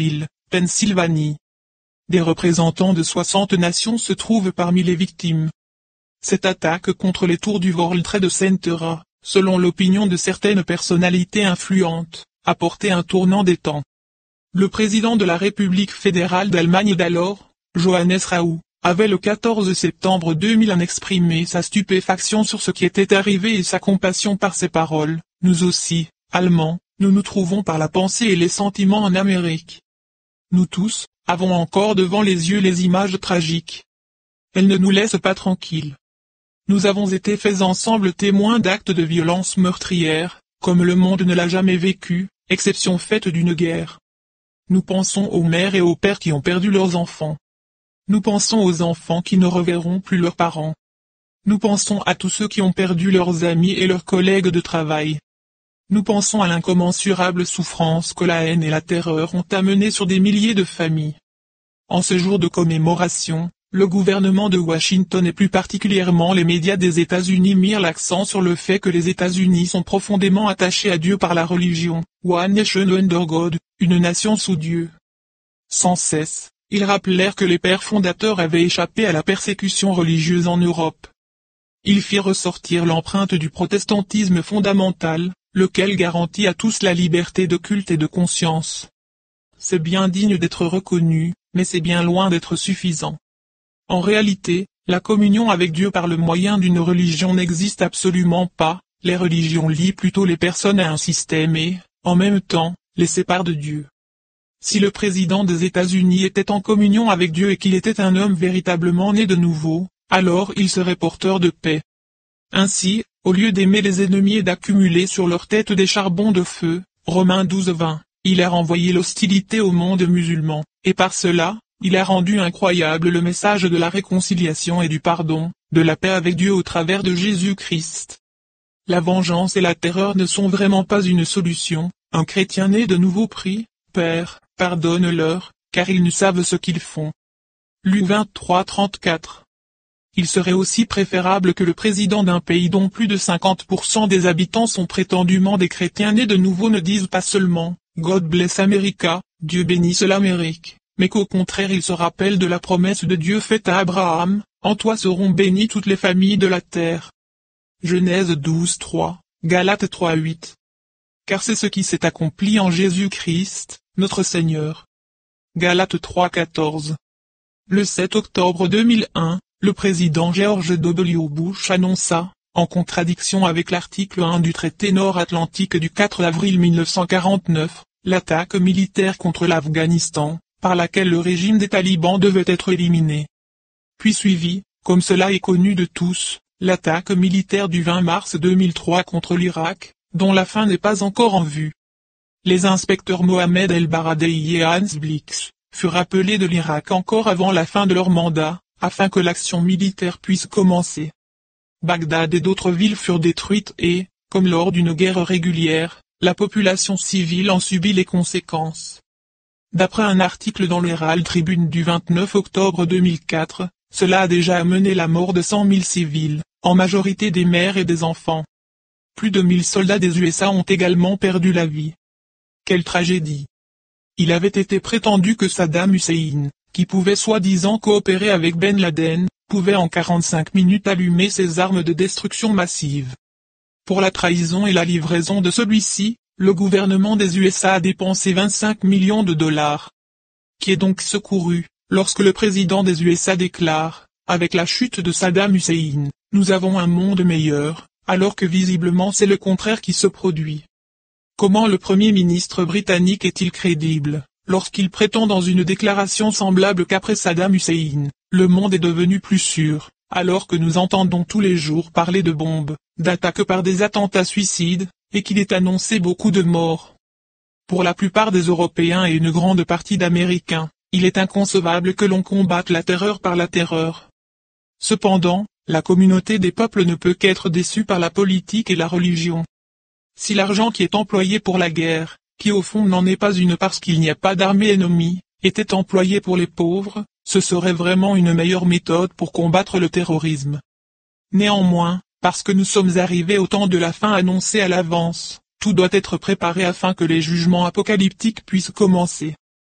Pennsylvanie. Des représentants de 60 nations se trouvent parmi les victimes. Cette attaque contre les tours du World Trade Center a, selon l'opinion de certaines personnalités influentes, apporté un tournant des temps. Le président de la République fédérale d'Allemagne d'alors, Johannes Rau, avait le 14 septembre 2001 exprimé sa stupéfaction sur ce qui était arrivé et sa compassion par ses paroles. Nous aussi, Allemands, nous nous trouvons par la pensée et les sentiments en Amérique. Nous tous, avons encore devant les yeux les images tragiques. Elles ne nous laissent pas tranquilles. Nous avons été faits ensemble témoins d'actes de violence meurtrière, comme le monde ne l'a jamais vécu, exception faite d'une guerre. Nous pensons aux mères et aux pères qui ont perdu leurs enfants. Nous pensons aux enfants qui ne reverront plus leurs parents. Nous pensons à tous ceux qui ont perdu leurs amis et leurs collègues de travail. Nous pensons à l'incommensurable souffrance que la haine et la terreur ont amenée sur des milliers de familles. En ce jour de commémoration, le gouvernement de Washington et plus particulièrement les médias des États-Unis mirent l'accent sur le fait que les États-Unis sont profondément attachés à Dieu par la religion, One Nation Under God, une nation sous Dieu. Sans cesse, ils rappelèrent que les pères fondateurs avaient échappé à la persécution religieuse en Europe. Ils firent ressortir l'empreinte du protestantisme fondamental, lequel garantit à tous la liberté de culte et de conscience. C'est bien digne d'être reconnu, mais c'est bien loin d'être suffisant. En réalité, la communion avec Dieu par le moyen d'une religion n'existe absolument pas, les religions lient plutôt les personnes à un système et, en même temps, les séparent de Dieu. Si le président des États-Unis était en communion avec Dieu et qu'il était un homme véritablement né de nouveau, alors il serait porteur de paix. Ainsi, au lieu d'aimer les ennemis et d'accumuler sur leur tête des charbons de feu, Romains 12:20, il a renvoyé l'hostilité au monde musulman, et par cela, il a rendu incroyable le message de la réconciliation et du pardon, de la paix avec Dieu au travers de Jésus-Christ. La vengeance et la terreur ne sont vraiment pas une solution, un chrétien né de nouveau prie, Père, pardonne-leur, car ils ne savent ce qu'ils font. Luc 23:34. Il serait aussi préférable que le président d'un pays dont plus de 50% des habitants sont prétendument des chrétiens nés de nouveau ne dise pas seulement « God bless America, Dieu bénisse l'Amérique », mais qu'au contraire il se rappelle de la promesse de Dieu faite à Abraham, « En toi seront bénies toutes les familles de la terre ». Genèse 12:3, Galates 3:8. Car c'est ce qui s'est accompli en Jésus-Christ, notre Seigneur. Galates 3:14. Le 7 octobre 2001, le président George W. Bush annonça, en contradiction avec l'article 1 du traité nord-atlantique du 4 avril 1949, l'attaque militaire contre l'Afghanistan, par laquelle le régime des talibans devait être éliminé. Puis suivit, comme cela est connu de tous, l'attaque militaire du 20 mars 2003 contre l'Irak, dont la fin n'est pas encore en vue. Les inspecteurs Mohamed El-Baradei et Hans Blix furent appelés de l'Irak encore avant la fin de leur mandat, afin que l'action militaire puisse commencer. Bagdad et d'autres villes furent détruites et, comme lors d'une guerre régulière, la population civile en subit les conséquences. D'après un article dans l'Herald Tribune du 29 octobre 2004, cela a déjà amené la mort de 100 000 civils, en majorité des mères et des enfants. Plus de 1000 soldats des USA ont également perdu la vie. Quelle tragédie! Il avait été prétendu que Saddam Hussein, qui pouvait soi-disant coopérer avec Ben Laden, pouvait en 45 minutes allumer ses armes de destruction massive. Pour la trahison et la livraison de celui-ci, le gouvernement des USA a dépensé 25 millions de dollars. Qui est donc secouru, lorsque le président des USA déclare, avec la chute de Saddam Hussein, nous avons un monde meilleur, alors que visiblement c'est le contraire qui se produit. Comment le Premier ministre britannique est-il crédible, lorsqu'il prétend dans une déclaration semblable qu'après Saddam Hussein, le monde est devenu plus sûr, alors que nous entendons tous les jours parler de bombes, d'attaques par des attentats suicides, et qu'il est annoncé beaucoup de morts. Pour la plupart des Européens et une grande partie d'Américains, il est inconcevable que l'on combatte la terreur par la terreur. Cependant, la communauté des peuples ne peut qu'être déçue par la politique et la religion. Si l'argent qui est employé pour la guerre, qui au fond n'en est pas une parce qu'il n'y a pas d'armée ennemie, était employé pour les pauvres, ce serait vraiment une meilleure méthode pour combattre le terrorisme. Néanmoins, parce que nous sommes arrivés au temps de la fin annoncé à l'avance, tout doit être préparé afin que les jugements apocalyptiques puissent commencer.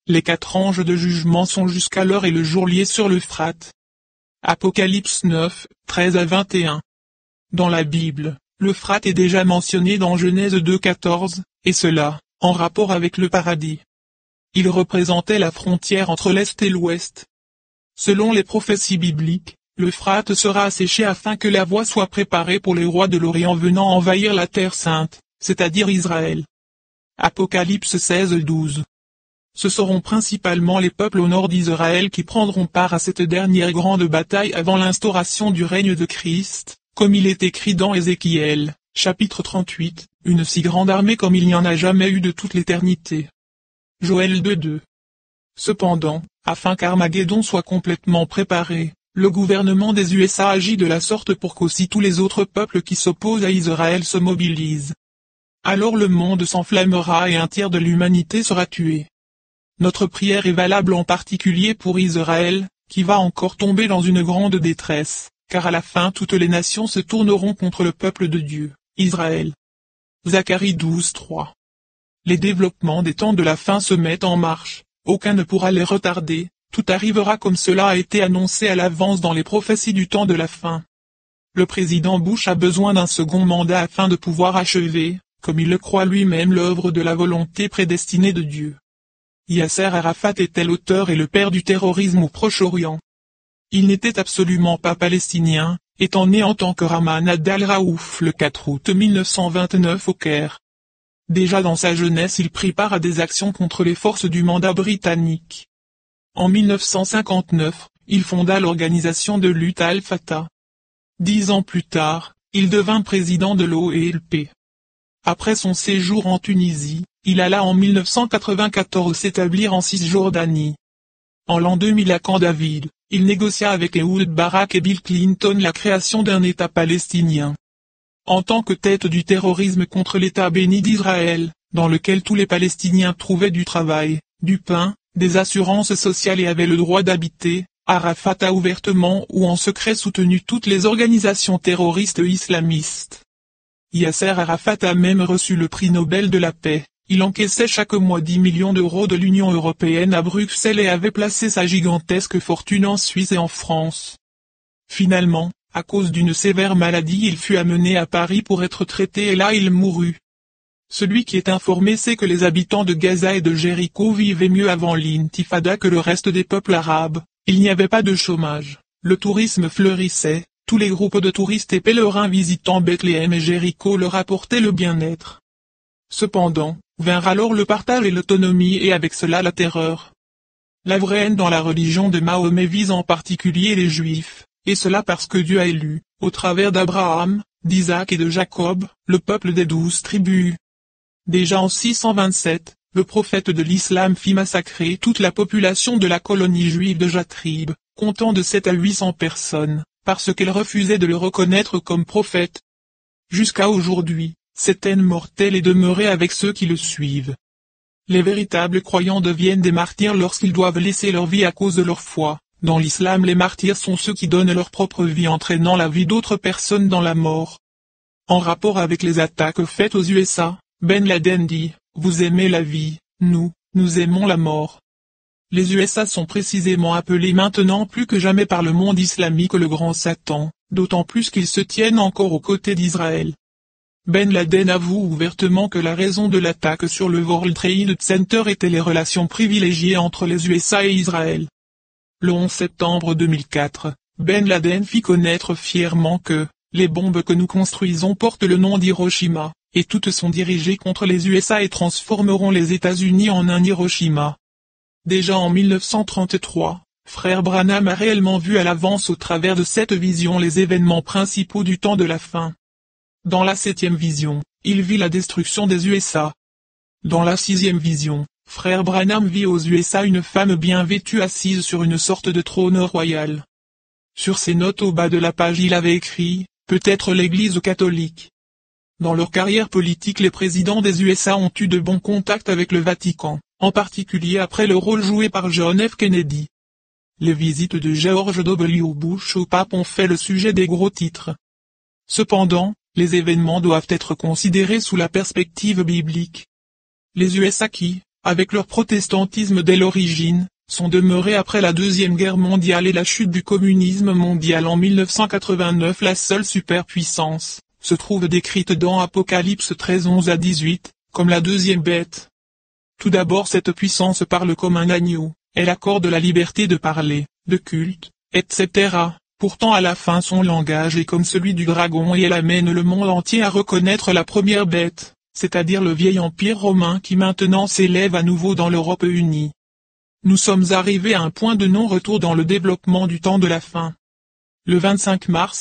Les 4 anges de jugement sont jusqu'alors et le jour lié sur l'Euphrate. Apocalypse 9, 13 à 21. Dans la Bible, l'Euphrate est déjà mentionné dans Genèse 2, 14, et cela, en rapport avec le paradis. Il représentait la frontière entre l'Est et l'Ouest. Selon les prophéties bibliques, l'Euphrate sera asséché afin que la voie soit préparée pour les rois de l'Orient venant envahir la Terre sainte, c'est-à-dire Israël. Apocalypse 16, 12. Ce seront principalement les peuples au nord d'Israël qui prendront part à cette dernière grande bataille avant l'instauration du règne de Christ, comme il est écrit dans Ézéchiel, chapitre 38, une si grande armée comme il n'y en a jamais eu de toute l'éternité. Joël 2:2. Cependant, afin qu'Armageddon soit complètement préparé, le gouvernement des USA agit de la sorte pour qu'aussi tous les autres peuples qui s'opposent à Israël se mobilisent. Alors le monde s'enflammera et un tiers de l'humanité sera tué. Notre prière est valable en particulier pour Israël, qui va encore tomber dans une grande détresse, car à la fin toutes les nations se tourneront contre le peuple de Dieu, Israël. Zacharie 12:3. Les développements des temps de la fin se mettent en marche, aucun ne pourra les retarder, tout arrivera comme cela a été annoncé à l'avance dans les prophéties du temps de la fin. Le président Bush a besoin d'un second mandat afin de pouvoir achever, comme il le croit lui-même, l'œuvre de la volonté prédestinée de Dieu. Yasser Arafat était l'auteur et le père du terrorisme au Proche-Orient. Il n'était absolument pas palestinien, étant né en tant que Rahman Abdal Raouf le 4 août 1929 au Caire. Déjà dans sa jeunesse il prit part à des actions contre les forces du mandat britannique. En 1959, il fonda l'organisation de lutte Al-Fatah. 10 ans plus tard, il devint président de l'OLP. Après son séjour en Tunisie, il alla en 1994 s'établir en Cisjordanie. En l'an 2000 à Camp David, il négocia avec Ehud Barak et Bill Clinton la création d'un État palestinien. En tant que tête du terrorisme contre l'État béni d'Israël, dans lequel tous les Palestiniens trouvaient du travail, du pain, des assurances sociales et avaient le droit d'habiter, Arafat a ouvertement ou en secret soutenu toutes les organisations terroristes islamistes. Yasser Arafat a même reçu le prix Nobel de la paix. Il encaissait chaque mois 10 millions d'euros de l'Union européenne à Bruxelles et avait placé sa gigantesque fortune en Suisse et en France. Finalement, à cause d'une sévère maladie, il fut amené à Paris pour être traité et là il mourut. Celui qui est informé sait que les habitants de Gaza et de Jéricho vivaient mieux avant l'intifada que le reste des peuples arabes. Il n'y avait pas de chômage, le tourisme fleurissait, tous les groupes de touristes et pèlerins visitant Bethléem et Jéricho leur apportaient le bien-être. Cependant, vinrent alors le partage et l'autonomie et avec cela la terreur. La vraie haine dans la religion de Mahomet vise en particulier les Juifs, et cela parce que Dieu a élu, au travers d'Abraham, d'Isaac et de Jacob, le peuple des 12 tribus. Déjà en 627, le prophète de l'islam fit massacrer toute la population de la colonie juive de Jatrib, comptant de 7 à 800 personnes, parce qu'elle refusait de le reconnaître comme prophète. Jusqu'à aujourd'hui, cette haine mortelle est demeurée avec ceux qui le suivent. Les véritables croyants deviennent des martyrs lorsqu'ils doivent laisser leur vie à cause de leur foi. Dans l'islam, les martyrs sont ceux qui donnent leur propre vie entraînant la vie d'autres personnes dans la mort. En rapport avec les attaques faites aux USA, Ben Laden dit, « Vous aimez la vie, nous aimons la mort ». Les USA sont précisément appelés maintenant plus que jamais par le monde islamique le grand Satan, d'autant plus qu'ils se tiennent encore aux côtés d'Israël. Ben Laden avoue ouvertement que la raison de l'attaque sur le World Trade Center était les relations privilégiées entre les USA et Israël. Le 11 septembre 2004, Ben Laden fit connaître fièrement que « les bombes que nous construisons portent le nom d'Hiroshima, et toutes sont dirigées contre les USA et transformeront les États-Unis en un Hiroshima ». Déjà en 1933, Frère Branham a réellement vu à l'avance au travers de cette vision les événements principaux du temps de la fin. Dans la 7e vision, il vit la destruction des USA. Dans la 6e vision, Frère Branham vit aux USA une femme bien vêtue assise sur une sorte de trône royal. Sur ses notes au bas de la page il avait écrit, peut-être l'Église catholique. Dans leur carrière politique les présidents des USA ont eu de bons contacts avec le Vatican, en particulier après le rôle joué par John F. Kennedy. Les visites de George W. Bush au pape ont fait le sujet des gros titres. Cependant, les événements doivent être considérés sous la perspective biblique. Les USA qui, avec leur protestantisme dès l'origine, sont demeurés après la Deuxième Guerre mondiale et la chute du communisme mondial en 1989 la seule superpuissance, se trouve décrite dans Apocalypse 13:11-18, comme la deuxième bête. Tout d'abord cette puissance parle comme un agneau, elle accorde la liberté de parler, de culte, etc. Pourtant à la fin son langage est comme celui du dragon et elle amène le monde entier à reconnaître la première bête, c'est-à-dire le vieil empire romain qui maintenant s'élève à nouveau dans l'Europe unie. Nous sommes arrivés à un point de non-retour dans le développement du temps de la fin. Le 25 mars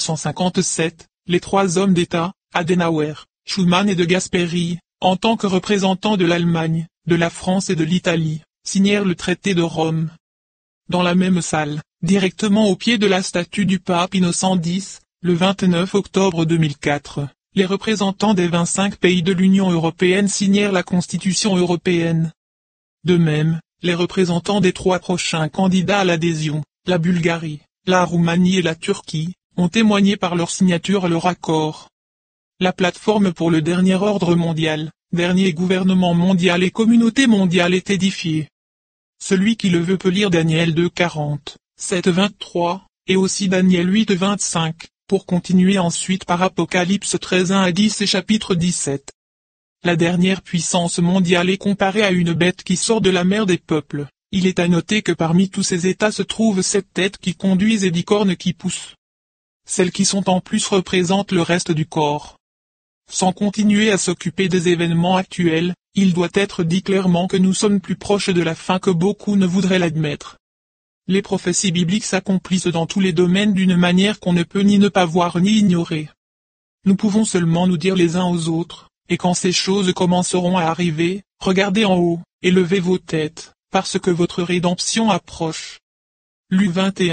1957, les trois hommes d'État, Adenauer, Schuman et de Gasperi, en tant que représentants de l'Allemagne, de la France et de l'Italie, signèrent le traité de Rome. Dans la même salle, directement au pied de la statue du pape Innocent X, le 29 octobre 2004, les représentants des 25 pays de l'Union européenne signèrent la Constitution européenne. De même, les représentants des trois prochains candidats à l'adhésion, la Bulgarie, la Roumanie et la Turquie, ont témoigné par leur signature leur accord. La plateforme pour le dernier ordre mondial, dernier gouvernement mondial et communauté mondiale est édifiée. Celui qui le veut peut lire Daniel 2:40, 7:23, et aussi Daniel 8:25, pour continuer ensuite par Apocalypse 13:1-10 et chapitre 17. La dernière puissance mondiale est comparée à une bête qui sort de la mer des peuples. Il est à noter que parmi tous ces états se trouvent 7 têtes qui conduisent et 10 cornes qui poussent. Celles qui sont en plus représentent le reste du corps. Sans continuer à s'occuper des événements actuels, il doit être dit clairement que nous sommes plus proches de la fin que beaucoup ne voudraient l'admettre. Les prophéties bibliques s'accomplissent dans tous les domaines d'une manière qu'on ne peut ni ne pas voir ni ignorer. Nous pouvons seulement nous dire les uns aux autres, et quand ces choses commenceront à arriver, regardez en haut, et levez vos têtes, parce que votre rédemption approche. Luc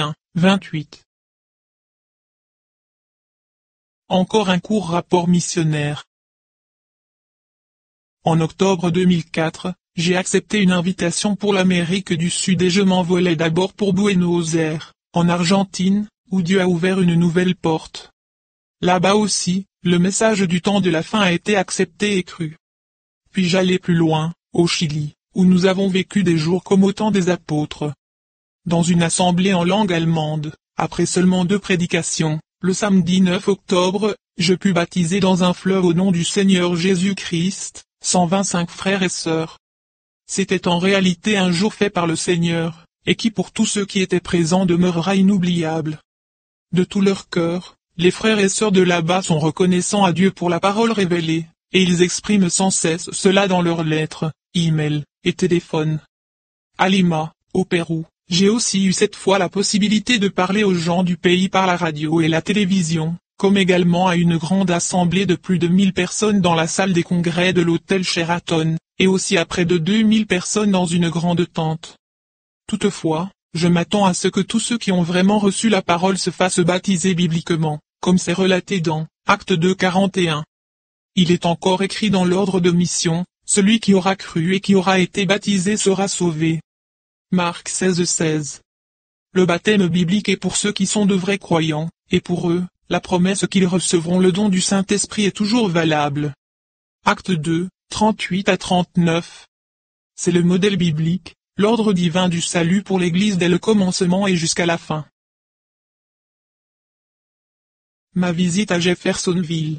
21:28. Encore un court rapport missionnaire. En octobre 2004, j'ai accepté une invitation pour l'Amérique du Sud et je m'envolai d'abord pour Buenos Aires, en Argentine, où Dieu a ouvert une nouvelle porte. Là-bas aussi, le message du temps de la fin a été accepté et cru. Puis j'allai plus loin, au Chili, où nous avons vécu des jours comme au temps des apôtres. Dans une assemblée en langue allemande, après seulement 2 prédications, le samedi 9 octobre, je pus baptiser dans un fleuve au nom du Seigneur Jésus-Christ, 125 frères et sœurs. C'était en réalité un jour fait par le Seigneur, et qui pour tous ceux qui étaient présents demeurera inoubliable. De tout leur cœur, les frères et sœurs de là-bas sont reconnaissants à Dieu pour la parole révélée, et ils expriment sans cesse cela dans leurs lettres, e-mails, et téléphones. À Lima, au Pérou, j'ai aussi eu cette fois la possibilité de parler aux gens du pays par la radio et la télévision, comme également à une grande assemblée de plus de 1000 personnes dans la salle des congrès de l'hôtel Sheraton, et aussi à près de 2000 personnes dans une grande tente. Toutefois, je m'attends à ce que tous ceux qui ont vraiment reçu la parole se fassent baptiser bibliquement, comme c'est relaté dans Actes 2:41. Il est encore écrit dans l'ordre de mission, celui qui aura cru et qui aura été baptisé sera sauvé. Marc 16:16. Le baptême biblique est pour ceux qui sont de vrais croyants, et pour eux, la promesse qu'ils recevront le don du Saint-Esprit est toujours valable. Acte 2, 38-39. C'est le modèle biblique, l'ordre divin du salut pour l'Église dès le commencement et jusqu'à la fin. Ma visite à Jeffersonville.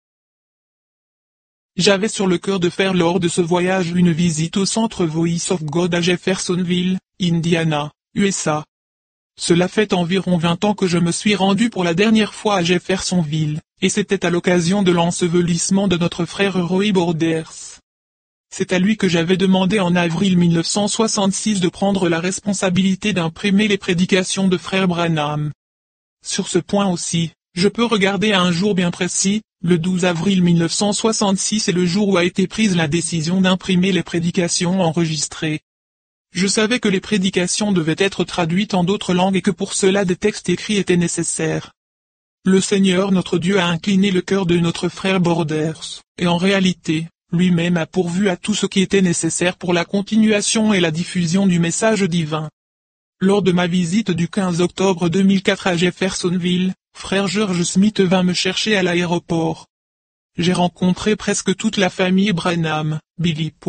J'avais sur le cœur de faire lors de ce voyage une visite au centre Voice of God à Jeffersonville, Indiana, USA. Cela fait environ 20 ans que je me suis rendu pour la dernière fois à Jeffersonville, et c'était à l'occasion de l'ensevelissement de notre frère Roy Borders. C'est à lui que j'avais demandé en avril 1966 de prendre la responsabilité d'imprimer les prédications de frère Branham. Sur ce point aussi, je peux regarder à un jour bien précis, le 12 avril 1966 est le jour où a été prise la décision d'imprimer les prédications enregistrées. Je savais que les prédications devaient être traduites en d'autres langues et que pour cela des textes écrits étaient nécessaires. Le Seigneur notre Dieu a incliné le cœur de notre frère Borders, et en réalité, lui-même a pourvu à tout ce qui était nécessaire pour la continuation et la diffusion du message divin. Lors de ma visite du 15 octobre 2004 à Jeffersonville, frère George Smith vint me chercher à l'aéroport. J'ai rencontré presque toute la famille Branham, Billy Paul,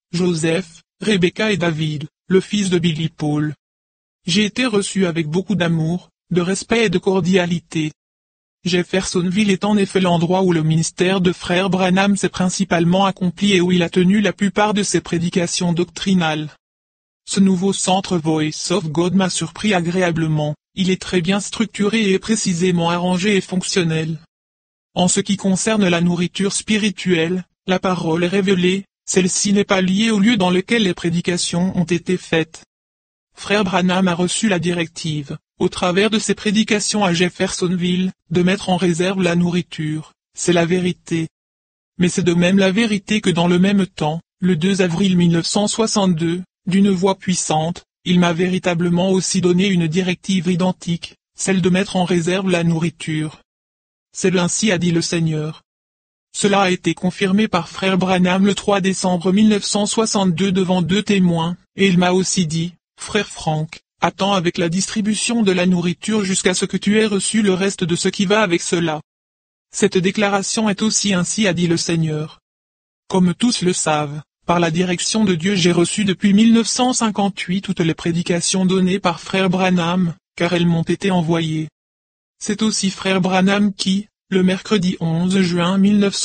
Joseph, Rebecca et David, le fils de Billy Paul. J'ai été reçu avec beaucoup d'amour, de respect et de cordialité. Jeffersonville est en effet l'endroit où le ministère de Frère Branham s'est principalement accompli et où il a tenu la plupart de ses prédications doctrinales. Ce nouveau centre Voice of God m'a surpris agréablement, il est très bien structuré et précisément arrangé et fonctionnel. En ce qui concerne la nourriture spirituelle, la parole est révélée, celle-ci n'est pas liée au lieu dans lequel les prédications ont été faites. Frère Branham a reçu la directive, au travers de ses prédications à Jeffersonville, de mettre en réserve la nourriture, c'est la vérité. Mais c'est de même la vérité que dans le même temps, le 2 avril 1962, d'une voix puissante, il m'a véritablement aussi donné une directive identique, celle de mettre en réserve la nourriture. C'est ainsi a dit le Seigneur. Cela a été confirmé par Frère Branham le 3 décembre 1962 devant 2 témoins, et il m'a aussi dit, Frère Frank, attends avec la distribution de la nourriture jusqu'à ce que tu aies reçu le reste de ce qui va avec cela. Cette déclaration est aussi ainsi a dit le Seigneur. Comme tous le savent, par la direction de Dieu j'ai reçu depuis 1958 toutes les prédications données par Frère Branham, car elles m'ont été envoyées. C'est aussi Frère Branham qui, le mercredi 11 juin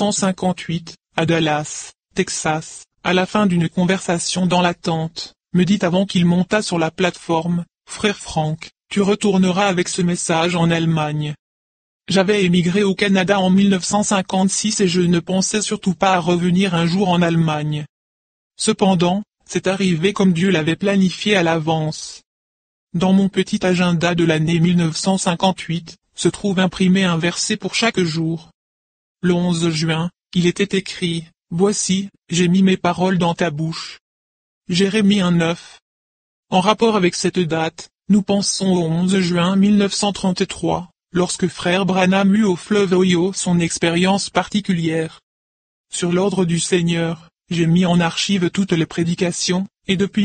1958, à Dallas, Texas, à la fin d'une conversation dans la tente, me dit avant qu'il montât sur la plateforme, « Frère Frank, tu retourneras avec ce message en Allemagne. » J'avais émigré au Canada en 1956 et je ne pensais surtout pas à revenir un jour en Allemagne. Cependant, c'est arrivé comme Dieu l'avait planifié à l'avance. Dans mon petit agenda de l'année 1958, se trouve imprimé un verset pour chaque jour. Le 11 juin, il était écrit, « Voici, j'ai mis mes paroles dans ta bouche. » Jérémie 1:9. En rapport avec cette date, nous pensons au 11 juin 1933, lorsque Frère Branham eut au fleuve Ohio son expérience particulière. Sur l'ordre du Seigneur, j'ai mis en archive toutes les prédications, et depuis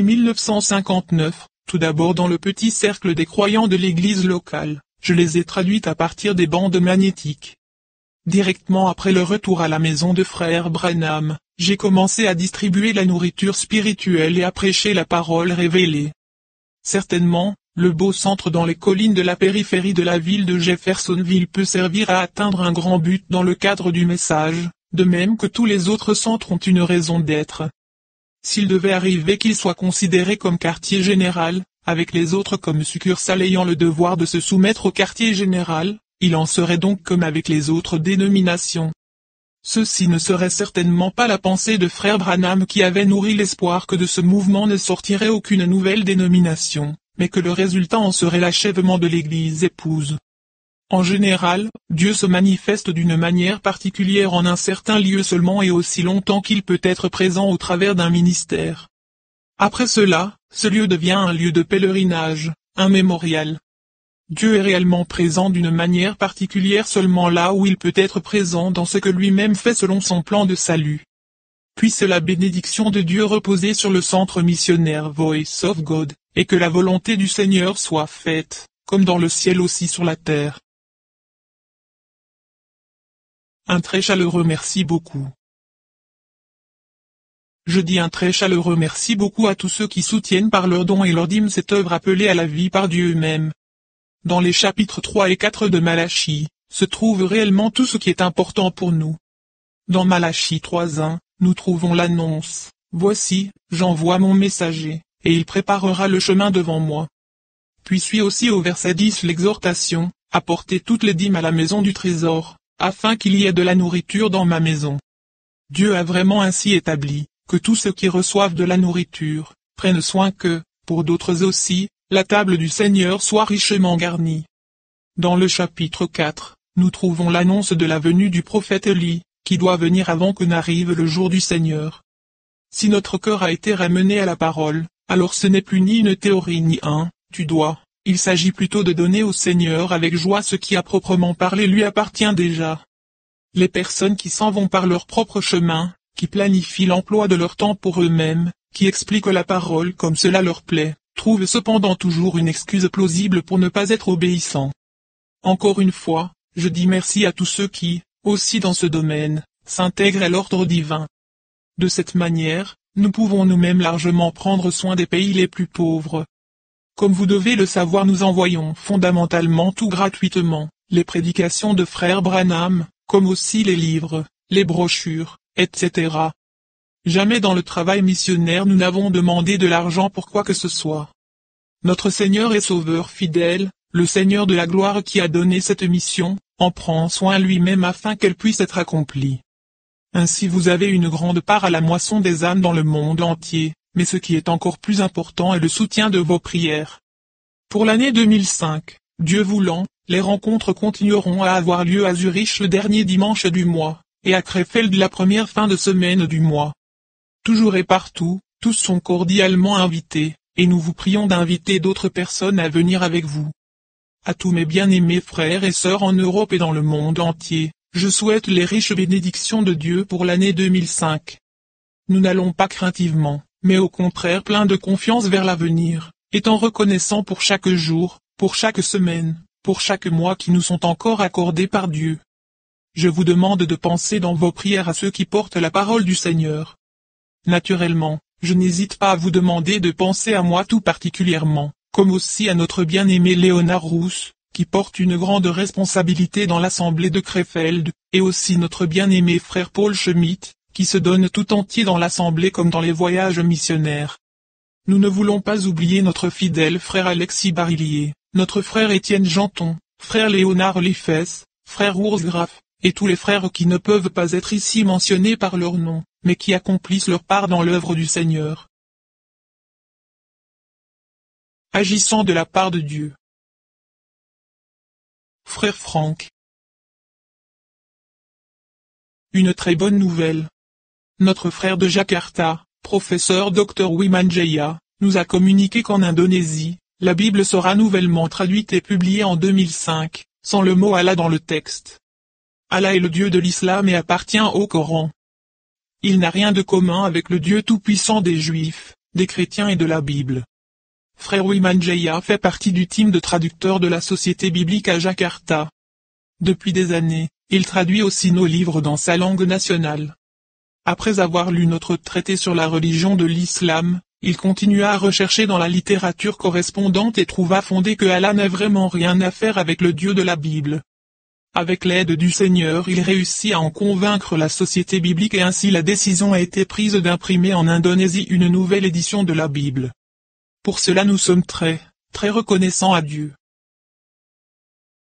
1959, tout d'abord dans le petit cercle des croyants de l'église locale, je les ai traduites à partir des bandes magnétiques. Directement après le retour à la maison de Frère Branham, j'ai commencé à distribuer la nourriture spirituelle et à prêcher la parole révélée. Certainement, le beau centre dans les collines de la périphérie de la ville de Jeffersonville peut servir à atteindre un grand but dans le cadre du message, de même que tous les autres centres ont une raison d'être. S'il devait arriver qu'il soit considéré comme quartier général, avec les autres comme succursales ayant le devoir de se soumettre au quartier général, il en serait donc comme avec les autres dénominations. Ceci ne serait certainement pas la pensée de Frère Branham qui avait nourri l'espoir que de ce mouvement ne sortirait aucune nouvelle dénomination, mais que le résultat en serait l'achèvement de l'Église épouse. En général, Dieu se manifeste d'une manière particulière en un certain lieu seulement et aussi longtemps qu'il peut être présent au travers d'un ministère. Après cela, ce lieu devient un lieu de pèlerinage, un mémorial. Dieu est réellement présent d'une manière particulière seulement là où il peut être présent dans ce que lui-même fait selon son plan de salut. Puisse la bénédiction de Dieu reposer sur le centre missionnaire Voice of God, et que la volonté du Seigneur soit faite, comme dans le ciel aussi sur la terre. Un très chaleureux merci beaucoup. Je dis un très chaleureux merci beaucoup à tous ceux qui soutiennent par leurs dons et leurs dîmes cette œuvre appelée à la vie par Dieu même. Dans les chapitres 3 et 4 de Malachie, se trouve réellement tout ce qui est important pour nous. Dans Malachie 3:1, nous trouvons l'annonce, « Voici, j'envoie mon messager, et il préparera le chemin devant moi. » Puis suit aussi au verset 10 l'exhortation, « Apportez toutes les dîmes à la maison du trésor, afin qu'il y ait de la nourriture dans ma maison. » Dieu a vraiment ainsi établi, que tous ceux qui reçoivent de la nourriture, prennent soin que, pour d'autres aussi, la table du Seigneur soit richement garnie. Dans le chapitre 4, nous trouvons l'annonce de la venue du prophète Élie, qui doit venir avant que n'arrive le jour du Seigneur. Si notre cœur a été ramené à la parole, alors ce n'est plus ni une théorie ni un « tu dois », il s'agit plutôt de donner au Seigneur avec joie ce qui à proprement parler lui appartient déjà. Les personnes qui s'en vont par leur propre chemin, qui planifient l'emploi de leur temps pour eux-mêmes, qui expliquent la parole comme cela leur plaît, trouvent cependant toujours une excuse plausible pour ne pas être obéissants. Encore une fois, je dis merci à tous ceux qui, aussi dans ce domaine, s'intègrent à l'ordre divin. De cette manière, nous pouvons nous-mêmes largement prendre soin des pays les plus pauvres. Comme vous devez le savoir, nous envoyons fondamentalement tout gratuitement, les prédications de frère Branham, comme aussi les livres, les brochures, etc. Jamais dans le travail missionnaire nous n'avons demandé de l'argent pour quoi que ce soit. Notre Seigneur et Sauveur fidèle, le Seigneur de la gloire qui a donné cette mission, en prend soin lui-même afin qu'elle puisse être accomplie. Ainsi vous avez une grande part à la moisson des âmes dans le monde entier, mais ce qui est encore plus important est le soutien de vos prières. Pour l'année 2005, Dieu voulant, les rencontres continueront à avoir lieu à Zurich le dernier dimanche du mois, et à Krefeld la première fin de semaine du mois. Toujours et partout, tous sont cordialement invités, et nous vous prions d'inviter d'autres personnes à venir avec vous. À tous mes bien-aimés frères et sœurs en Europe et dans le monde entier, je souhaite les riches bénédictions de Dieu pour l'année 2005. Nous n'allons pas craintivement, mais au contraire plein de confiance vers l'avenir, étant reconnaissants pour chaque jour, pour chaque semaine, pour chaque mois qui nous sont encore accordés par Dieu. Je vous demande de penser dans vos prières à ceux qui portent la parole du Seigneur. Naturellement, je n'hésite pas à vous demander de penser à moi tout particulièrement, comme aussi à notre bien-aimé Léonard Rousse, qui porte une grande responsabilité dans l'assemblée de Krefeld, et aussi notre bien-aimé frère Paul Schmitt, qui se donne tout entier dans l'assemblée comme dans les voyages missionnaires. Nous ne voulons pas oublier notre fidèle frère Alexis Barillier, notre frère Étienne Janton, frère Léonard Liffes, frère Urs Graf, et tous les frères qui ne peuvent pas être ici mentionnés par leur nom, mais qui accomplissent leur part dans l'œuvre du Seigneur. Agissant de la part de Dieu. Frère Franck. Une très bonne nouvelle. Notre frère de Jakarta, professeur Dr Wimanjaya, nous a communiqué qu'en Indonésie, la Bible sera nouvellement traduite et publiée en 2005, sans le mot Allah dans le texte. Allah est le Dieu de l'islam et appartient au Coran. Il n'a rien de commun avec le Dieu tout-puissant des Juifs, des chrétiens et de la Bible. Frère Wimanjaya fait partie du team de traducteurs de la Société biblique à Jakarta. Depuis des années, il traduit aussi nos livres dans sa langue nationale. Après avoir lu notre traité sur la religion de l'islam, il continua à rechercher dans la littérature correspondante et trouva fondé que Allah n'a vraiment rien à faire avec le Dieu de la Bible. Avec l'aide du Seigneur, il réussit à en convaincre la Société biblique et ainsi la décision a été prise d'imprimer en Indonésie une nouvelle édition de la Bible. Pour cela nous sommes très reconnaissants à Dieu.